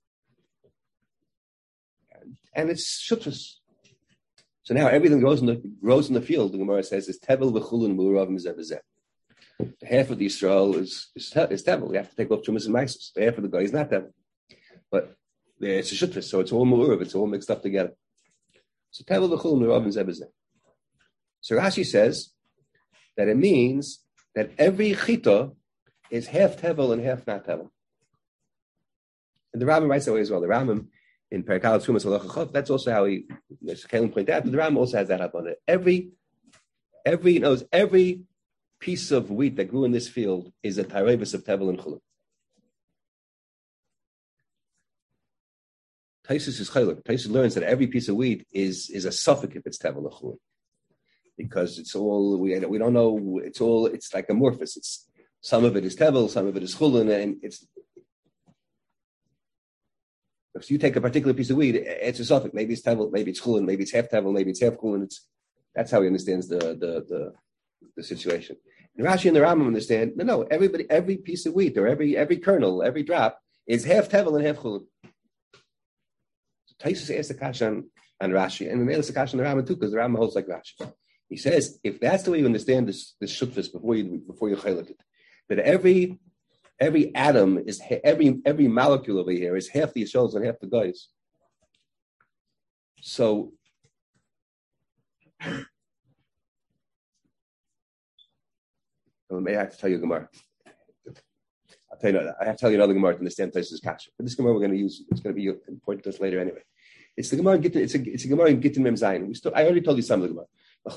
And, and it's shutras. So now everything grows in the grows in the field. The Gemara says is tevel v'chulun mu'urav mizeh. Half of the Yisrael is is, is tevel. You have to take off chumas and maisos. The half of the guy is not tevel, but it's a shutras, so it's all mu'urav. It's all mixed up together. So tevel v'chulun mu'urav mizeh. So Rashi says that it means that every chita is half tevel and half not tevel. And the Rambam writes that way as well. The Rambam in Perikal Tumas Halacha Chav, that's also how he, Kalim pointed out, but the Rambam also has that up on it. Every, every, knows every piece of wheat that grew in this field is a tarevis of tevel and chulun. Taisus is chaylik. Taisus learns that every piece of wheat is, is a suffix if it's tevel and chulun. Because it's all, we, we don't know, it's all, it's like amorphous. It's, some of it is tevel, some of it is chulun, and it's, if you take a particular piece of wheat, it's a suffix. Maybe it's tevel, maybe it's chulun, maybe it's half tevel, maybe it's half chulun. It's that's how he understands the the the, the situation. And Rashi and the Rambam understand. No, no. Everybody, every piece of wheat or every every kernel, every drop is half tevel and half chulun. So Taisus asked the kasha on, on Rashi, and Mele asked the kasha on the Rambam too, because the Rambam holds like Rashi. He says if that's the way you understand this this shutfus before you before you chaylik it, that every Every atom is every every molecule over here is half the Yisraels and half the guys. So well, may I have to tell you a Gemara. I'll tell you. I have to tell you another Gemara to understand Taisus kasha. But this Gemara we're going to use. It's going to be important to us later anyway. It's the Gemara in Gittin. It's a it's a Gemara in Gittin Mem Zayin. We still. I already told you some of the Gemara.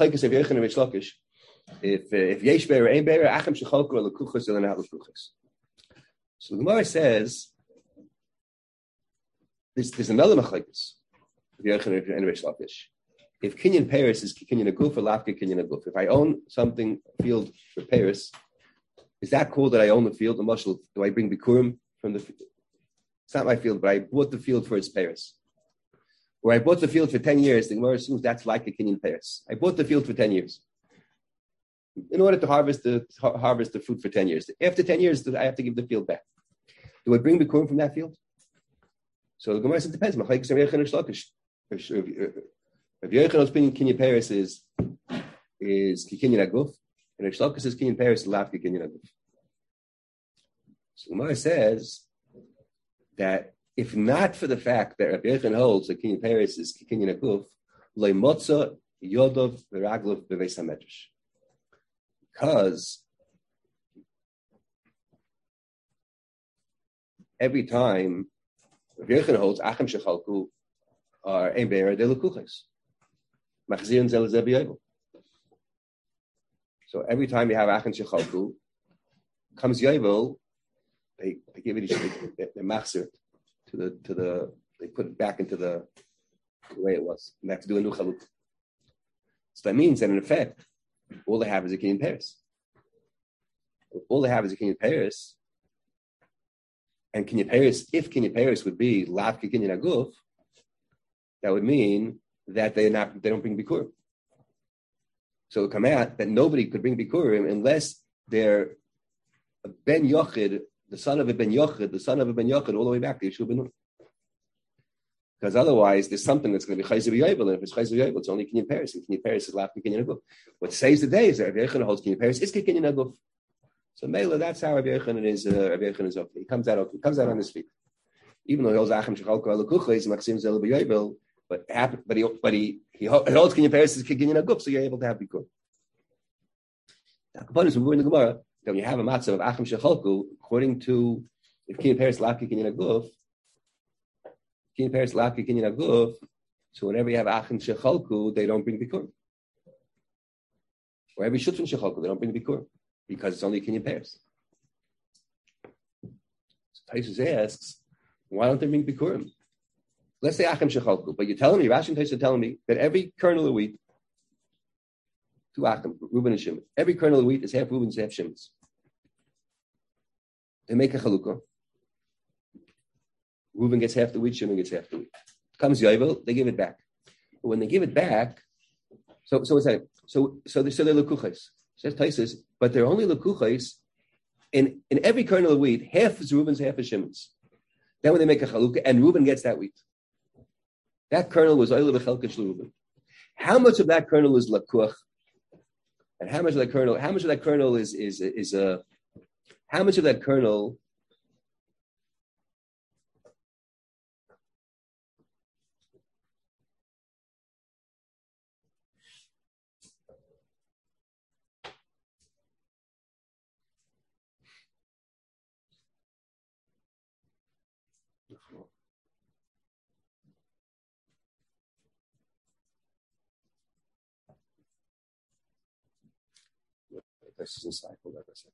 If if yesh be'er or ein be'er, achem shechalku or lekuchas or not lekuchas. So the Gemara says there's, there's another machlekes. If kinyan Paris is kinyan aguf or lafka kinyan aguf. If I own something field for Paris, is that cool that I own the field? The mushal, do I bring bikurim from the field? It's not my field, but I bought the field for its Paris. Or I bought the field for ten years. The Gemara assumes that's like a kinyan Paris. I bought the field for ten years. In order to harvest the to harvest the fruit for ten years. After ten years, I have to give the field back. Do I bring the corn from that field? So the Gemara says it depends. If Yochanan's opinion kinyan Paris is is kinyan aguf, and if Shlokas says kinyan Paris is lafka kinyan aguf. So the Gemara says that if not for the fact that Rabbi Yochanan holds that kinyan Paris is kinyan aguf, leimotza yodov v'raglov b'veis hamedrash. Because every time Rabbi Yochanan holds achem shechalku are ein be'er de lekuches, machzir and zelazeh b'yovel. So every time you have achem shechalku, comes yovel, they, they give it they, they machzir to the to the they put it back into the, the way it was, and they have to do a new chaluk. So that means that in effect, all they have is a kinyan Paris. All they have is a kinyan Paris. And kinyan Paris, if kinyan Paris would be lavka kinyan aguf, that would mean that they not they don't bring bikurim. So it would come out that nobody could bring bikurim unless they're a ben yochid, the son of a ben yochid, the son of a ben yochid, all the way back to Yeshua ben Nun. Because otherwise, there's something that's going to be chayzer b'yovel, and if it's chayzer b'yovel, it's only kinyan Paris, and kinyan Paris is lavka kinyan aguf. What saves the day is that Rabbi Yochanan holds kinyan Paris is kinyan aguf. So Mela, that's how Rabbi Yochanan is. Uh, Rabbi Yochanan is okay. He comes out okay. He comes out on his feet, even though he holds achem shechalku alakuches maxim zel b'yovel. But happen, but he but he he holds kinyan Paris is kinyan aguf, so you're able to have bikur. Now, components when we're in the Gemara, that when you have a matzah of achem shechalku, according to if kinyan Paris lavka kinyan aguf. Kinyan Paris lavka kinyan aguf. So whenever you have achem shechalku, they don't bring bikur. Or every shutfin shechalku, they don't bring bikur because it's only kinyan Paris. So Taisus asks, why don't they bring bikurim? Let's say achem shechalku, but you're telling me, Rashi and Taisus are telling me that every kernel of wheat, two achem, Reuben and Shimon, every kernel of wheat is half Reuben's, half Shimon's. They make a chalukah. Reuben gets half the wheat, Shimon gets half the wheat. Comes Yovel, they give it back. But when they give it back, so so what's that? So so they so they're lekuches. Says Taisus, but they're only lekuches in, in every kernel of wheat, half is Reuben's, half is Shimon's. Then when they make a chalukah, and Reuben gets that wheat. That kernel was Oile B'Chelkesh Reuben. How much of that kernel is lakuach? And how much of that kernel, how much of that kernel is is is a uh, how much of that kernel this is inside. Hold on for a second.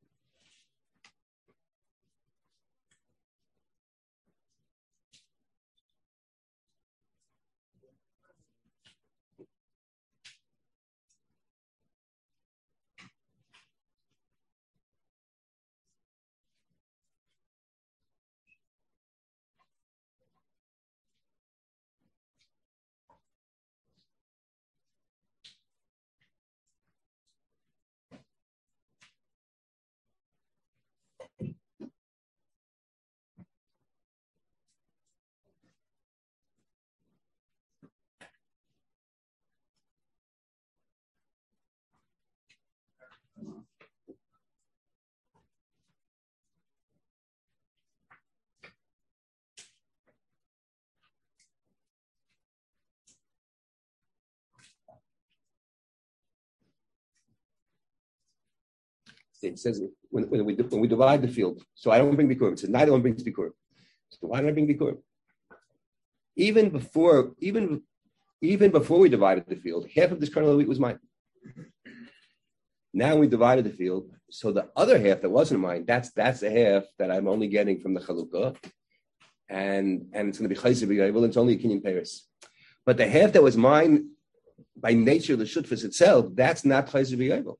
It says when, when, we, when we divide the field, so I don't bring Bikurim. It says neither one brings Bikurim. So why don't I bring Bikurim? Even before, even even before we divided the field, half of this kernel of wheat was mine. Now we divided the field, so the other half that wasn't mine, that's that's the half that I'm only getting from the chalukah, and and it's going to be chayzer b'yayvel. It's only a kinyan paris. But the half that was mine by nature, the shutfus itself, that's not chayzer b'yayvel.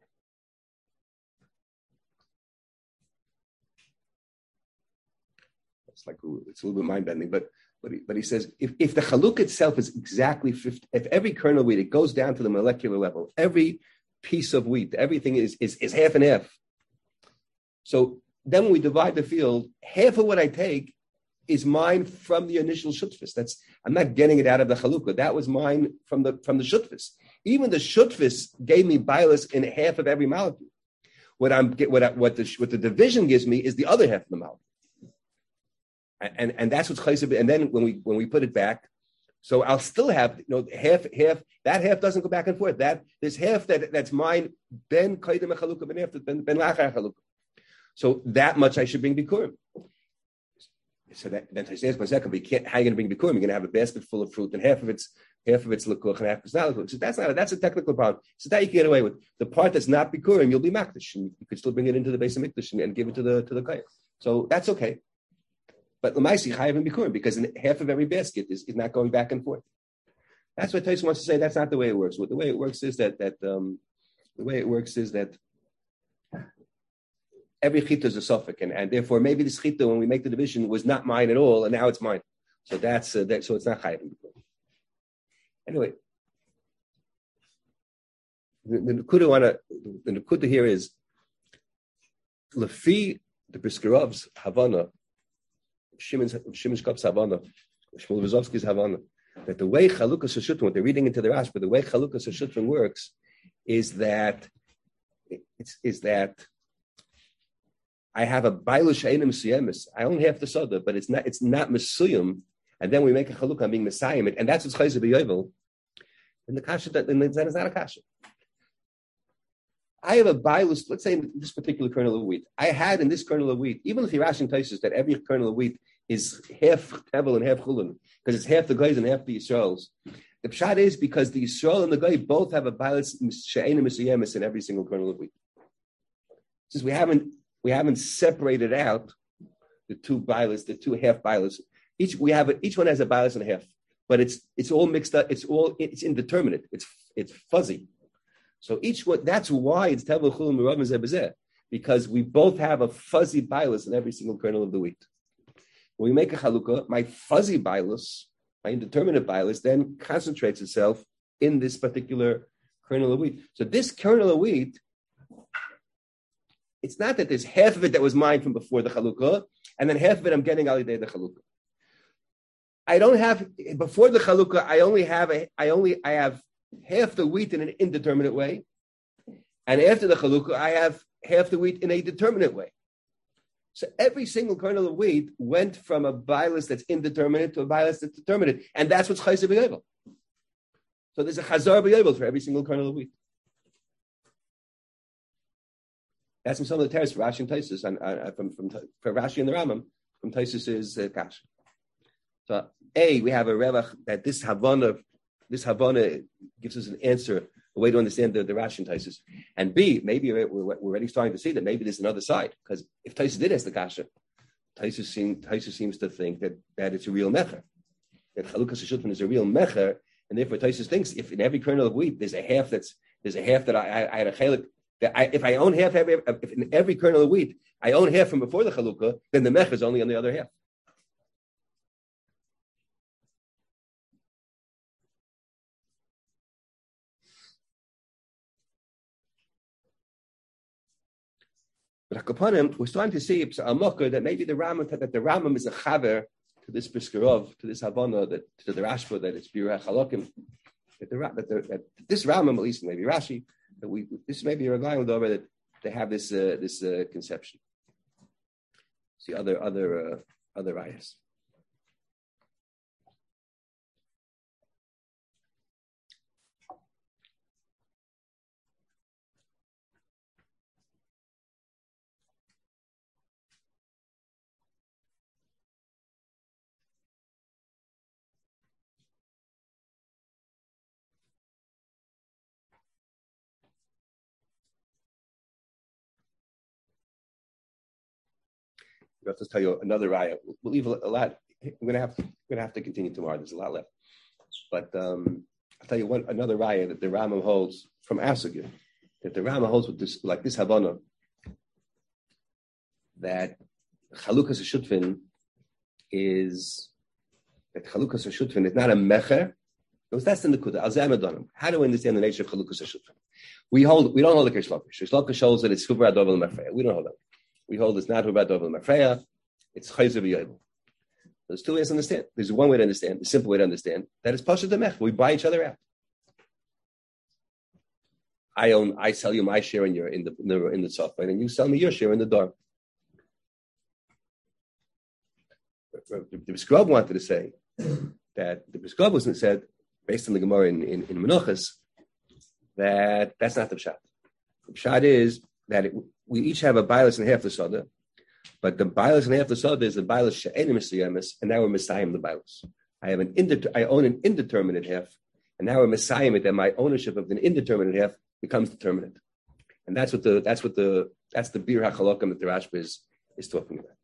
It's like it's a little bit mind bending, but but he, but he says if, if the chaluk itself is exactly fifty, if every kernel of wheat it goes down to the molecular level, every piece of wheat, everything is is is half and half. So then when we divide the field, half of what I take is mine from the initial shutfis. That's I'm not getting it out of the chalukah. That was mine from the from the shutfis. Even the shutfis gave me bilas in half of every molecule. What I'm what I, what the what the division gives me is the other half of the molecule. And and that's what's chayzer. And then when we when we put it back, so I'll still have you know half half that half doesn't go back and forth. That there's half that that's mine ben kaidem chalukah ben after ben ben lachar chalukah. So that much I should bring bikurim. So that then I say for a second, we can't. How are you going to bring bikurim? You're going to have a basket full of fruit, and half of it's half of it's lakuch and half of it's not lakuch. So that's not a, that's a technical problem. So that you can get away with. The part that's not bikurim, you'll be makdish, and you could still bring it into the base of mikdash and, and give it to the to the kohen. So that's okay. But l'maisi chayav and bikurim because in half of every basket is, is not going back and forth. That's what Tyson wants to say. That's not the way it works. What the way it works is that that um, the way it works is that every chita is a suffix, and, and therefore maybe this chita when we make the division was not mine at all, and now it's mine. So that's uh, that. So it's not chayav and bikurim. Anyway, the, the Nakuda wanna the Nakuda here is lefi the Briskarov's Havana. Shimon's Shimon's Kop's Havana, Shmuel Vazovsky's Havana, that the way Chalukas Hashutrim, what they're reading into the Rash, but the way Chalukas Hashutrim works is that it's is that I have a Bailush Einim Siyemis. I only have the Soda, but it's not it's not Mesuyim, and then we make a Chalukah on being Messiah, and that's what's Chayzer B'Yovel. And the Kasha that then it's not a Kasha. I have a Bailus, let's say in this particular kernel of wheat. I had in this kernel of wheat, even if you're Rashi Taisus that every kernel of wheat is half Tevel and half Chulun, because it's half the Goys and half the Yisraels. The Pshat is because the Yisrael and the Goy both have a Bailus She'ena Misayemis in every single kernel of wheat. Since we haven't we haven't separated out the two Bailus, the two half Bailus. Each we have a, each one has a Bailus and a half, but it's it's all mixed up. It's all it's indeterminate. It's it's fuzzy. So each one, that's why it's Tevel Chulun Merav Zebezeh, because we both have a fuzzy bilus in every single kernel of the wheat. When we make a chalukah, my fuzzy bilus, my indeterminate bilus, then concentrates itself in this particular kernel of wheat. So this kernel of wheat, it's not that there's half of it that was mine from before the chalukah, and then half of it I'm getting al yidei the chalukah. I don't have before the chalukah. I only have a. I only I have half the wheat in an indeterminate way, and after the chalukah, I have half the wheat in a determinate way. So every single kernel of wheat went from a bilus that's indeterminate to a bilus that's determinate, and that's what's chayzer b'yovel. So there's a chazar b'yovel for every single kernel of wheat. That's from some of the teres for Rashi and Taisus, and uh, from from for Rashi and the Rambam from Taisus is uh, Kash. So a we have a revach that this havana, this havana gives us an answer, a way to understand the, the Rashi and Taisus. And B, maybe we're, we're already starting to see that maybe there's another side, because if Taisus did ask the kasha, Taisus seems Taisus seems to think that, that it's a real mecher, that chalukas shutfin is a real mecher, and therefore Taisus thinks if in every kernel of wheat there's a half that's there's a half that I, I, I had a chelik. That I, if I own half, every, if in every kernel of wheat I own half from before the chalukah, then the mech is only on the other half. But Hakapanim, we're starting to see that maybe the Rambam that the Rambam is a chaver to this Briskerov, to this Havana, that to the Rashba, that it's Birach Halakim, that the that, the, that this Rambam, at least maybe Rashi. That we this may be a regard over that they have this uh, this uh, conception. See other other uh, other ayahs. I have to tell you another raya. We'll leave a lot. We're gonna have to, we're gonna have to continue tomorrow. There's a lot left, but um, I'll tell you one another raya that the Rambam holds from Asagir, that the Rambam holds with this like this Havana, that Chalukas Shutfin is that Chalukas Shutfin is not a mecher. Because that's the nekuda. Al-Zamadonim. How do we understand the nature of Chalukas Shutfin? We hold we don't hold the Kishlakish. Kishlakish holds that it's Hubra Dovel Mefreya. We don't hold that. We hold it's not about Dovel Mafreya, it's Chayzer B'Yovel. There's two ways to understand. There's one way to understand, the simple way to understand, that it's Pasha Demech. We buy each other out. I own, I sell you my share in your in the in the, in the software, and you sell me your share in the door. The Briskrov wanted to say that the Briskrov wasn't said, based on the Gemara in, in, in Menuchas, that that's not the Pshat. The Pshat is that it, we each have a bilus and half the soda, but the bilus and half the soda is the bilus she'enim misayemis, and now we're misayim the bilus. I have an indet- I own an indeterminate half, and now we're misayim it, and my ownership of an indeterminate half becomes determinate, and that's what the that's what the that's the bir hachalokim that the Rashba is is talking about.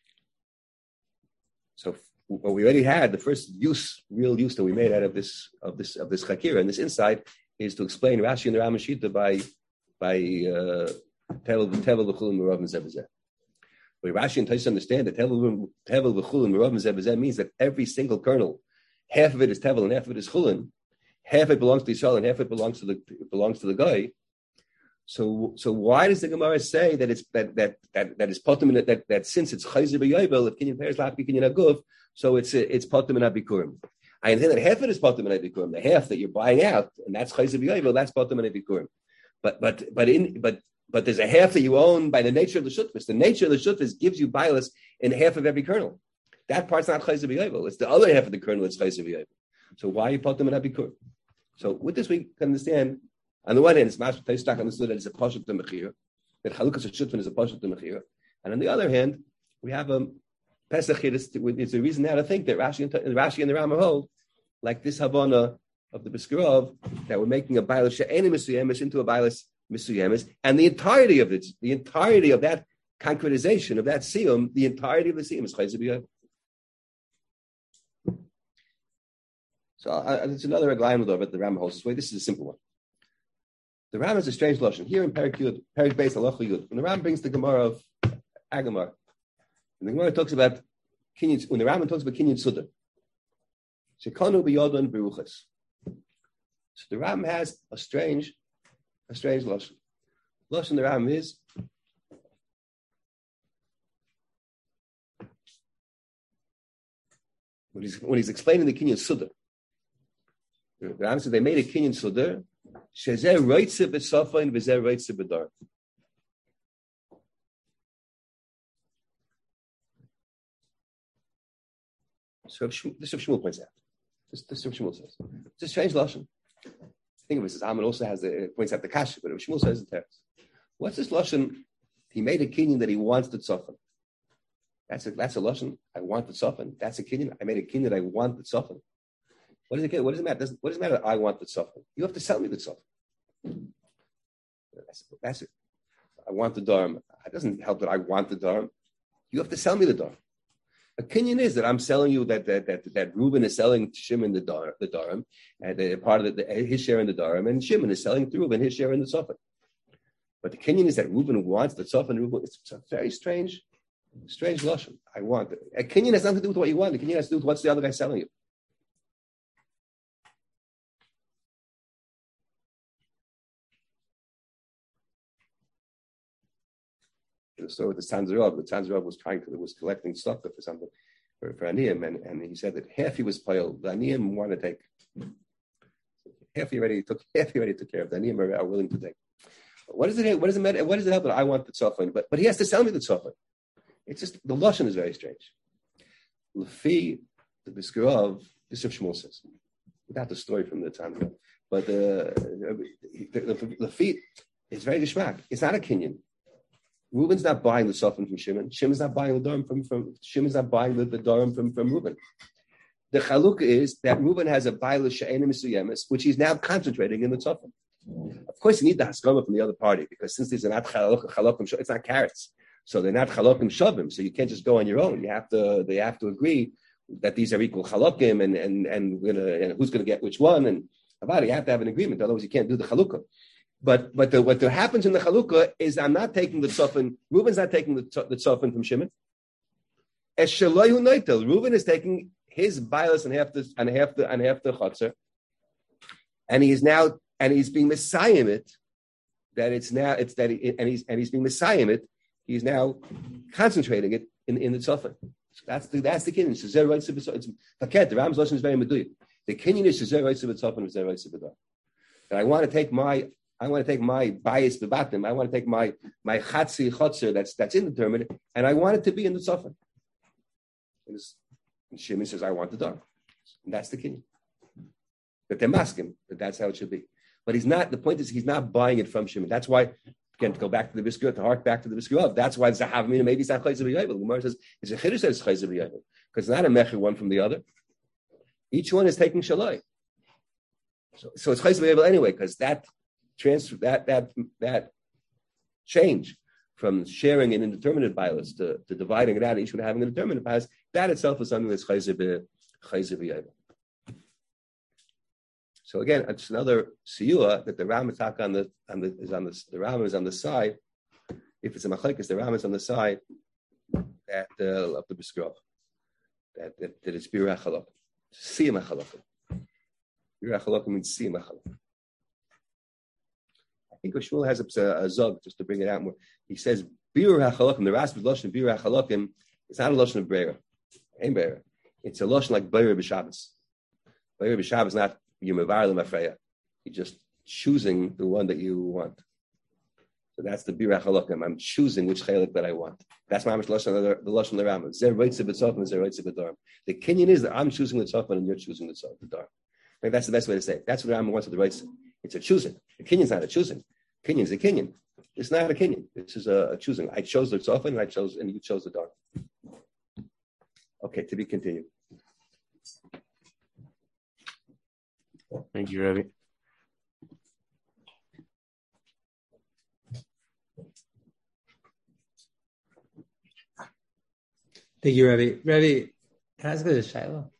So what we already had, the first use, real use that we made out of this of this of this chakira and this insight is to explain Rashi and the Ramashita by by. Uh, Tevel Tevel v'chul and Merav Mezebezeh. But Rashi and Taisus understand that Tevel Tevel v'chul and Merav Mezebezeh means that every single kernel, half of it is Tevel and half of it is Chulin, half of it belongs to Yisrael and half of it belongs to the belongs to the guy. So, so why does the Gemara say that it's that that that that is potem that, that that since it's Chayzer B'Yovel, if kinyan peiros la'api kinyan aguf, so it's it's potem and abikurim. I understand that half of it is potem and abikurim. The half that you're buying out, and that's Chayzer B'Yovel, that's potem and abikurim. But but but in but But there's a half that you own by the nature of the shutfis. The nature of the shutfis gives you bilas in half of every kernel. That part's not chayzer b'yovel. It's the other half of the kernel that's chayzer b'yovel. So why you put them in abikur? So with this we can understand. On the one hand, it's mashma Taistak understood that it's a pasuk to mechir, that chalukas shutfin is a pasuk to mechir, and on the other hand, we have a pesach. It's a reason now to think that Rashi and Rashi and the Rambam hold like this havana of the Briskerov that we're making a bilas she'enim misayemis into a bilas Misuyemis, and the entirety of it, the entirety of that concretization of that siyum, the entirety of the siyum is chayzer b'yovel. So uh, it's another aglaim about the Rambam holds this way. This is a simple one. The Rambam is a strange lashon here in Perik Yud, Perik Beis Halacha Yud. When the Rambam brings the Gemara of Agamar, and the Gemara talks about kinyan, when the Rambam talks about kinyan suda, shekanu b'yodon beruchas. So the Rambam has a strange. A strange lashon. Lashon the Rambam is when he's, when he's explaining the Kinyan Sudar. The Rambam said they made a Kinyan Sudar. Shezer roitze b'sofein v'zer roitze b'dar. So this Rav Shmuel points out. This, this Rav Shmuel says. It's a strange lashon. Think of it as Ammon also has the points out the kasha, but Rav Shmuel says the text. What's this lashon? He made a kinyan that he wants to tzofan. That's a that's a lashon. I want to tzofan. That's a kinyan. I made a kinyan that I want to tzofan. What does it? What does it matter? Does, what does it matter? That I want the tzofan. You have to sell me the tzofan. That's, that's it. I want the dharm. It doesn't help that I want the dharm. You have to sell me the dharm. A kinyan is that I'm selling you that that that, that Reuben is selling to Shimon the dar the Dharam, and the, part of the, the, his share in the Dharam, and Shimon is selling to Reuben his share in the Tzofan. But the kinyan is that Reuben wants the Tzofan. Reuben, it's, it's a very strange, strange lashon. I want it. A kinyan has nothing to do with what you want. The kinyan has to do with what's the other guy selling you. So with the Tanzarov, the Tanzarov was trying to was collecting stuff for something for, for Aniyim, and, and he said that half he was pile. The Aniyim want to take half. He already took half. He already took care of. The Aniyim are, are willing to take. What does it? What does it matter? What does it help that I want the tzofan? But but he has to sell me the tzofan. It's just the lashon is very strange. Lefi the Biskarov, this Rav Shmuel says, without the story from the Tanzarov, but the Lefi is very geschmack. It's not a kinyan. Reuben's not buying the Sofan from Shimon. Shimon's not buying the Dharam from, from Shimon's not buying the, the Dharam from, from Reuben. The Chalukah is that Reuben has a Baila She'ena Misuyemis, which he's now concentrating in the Tzofan. Of course, you need the Haskama from the other party, because since these are not Chalokim, it's not carrots. So they're not Chalokim Shavim. So you can't just go on your own. You have to, they have to agree that these are equal Chalokim, and, and, and, gonna, and who's going to get which one. And about it, you have to have an agreement. Otherwise, you can't do the Chalukah. But but the, what happens in the Chalukah is I'm not taking the tzofan. Reuben's not taking the, the tzofan from Shimon. As Shaloyu Noitel, Reuben is taking his bias and half the and half the and half the chotzer, and he is now and he's being messiah it. That it's now it's that he, and he's and he's being messiah it. He's now concentrating it in, in the tzofan. So that's the that's the kinyan. Shazer right to it's paket. The Ram's lesson is very meduyik. The kinyan is shazer right to tzofan, shazer right to b'dar. And I want to take my. I want to take my bias bebatim. I want to take my my chatzi chotzer that's that's indeterminate, and I want it to be in the tzofan. And Shimon says, "I want the dar," and that's the kinyan. But they're masking that that's how it should be. But he's not. The point is, he's not buying it from Shimon. That's why, again, to go back to the Biskur, to hark back to the Biskur. That's why it's a havamina. Maybe it's not chayzer b'yayvel. The Gemara says it's a chiddush that it's chayzer b'yayvel because it's not a mecher one from the other. Each one is taking shalai. So, so it's chayzer b'yayvel anyway because that. Transfer that that that change from sharing an indeterminate bias to, to dividing it out, each one having a determinate bias, that itself is something that's chayzer b'yayvel. So again, it's another siyua that the Ram is on the on the is on the the Ram is on the side. If it's a machlekes, the Ram is on the side that uh, of the Biskrov. That that, that it's birah chalok, siyam chalok. Birah chalok means siyam chalok. I think Shmuel has a, a zog just to bring it out more. He says birur hachalokim. The Rasbis lashon birur hachalokim. It's not a lashon of breira. Ain't breira. It's a lashon like breira b'Shabbos. Breira b'Shabbos is not yumavar l'mafreya. You're just choosing the one that you want. So that's the birur hachalokim. I'm choosing which chelik that I want. That's my lashon of the lashon of the Rambam. Zer roitze b'tzofan, zer roitze b'dar. The kinyan is that I'm choosing the tzofan and you're choosing the dar. Like that's the best way to say it. That's what the Rambam wants with the roitze. It's a choosing. The kinyan's not a choosing. Kinyan's a kinyan. It's not a kinyan. This is a, a choosing. I chose the tzofan and I chose, and you chose the dar. Okay, to be continued. Thank you, Rabbi. Thank you, Rabbi. Rabbi, can I ask you a Shiloh?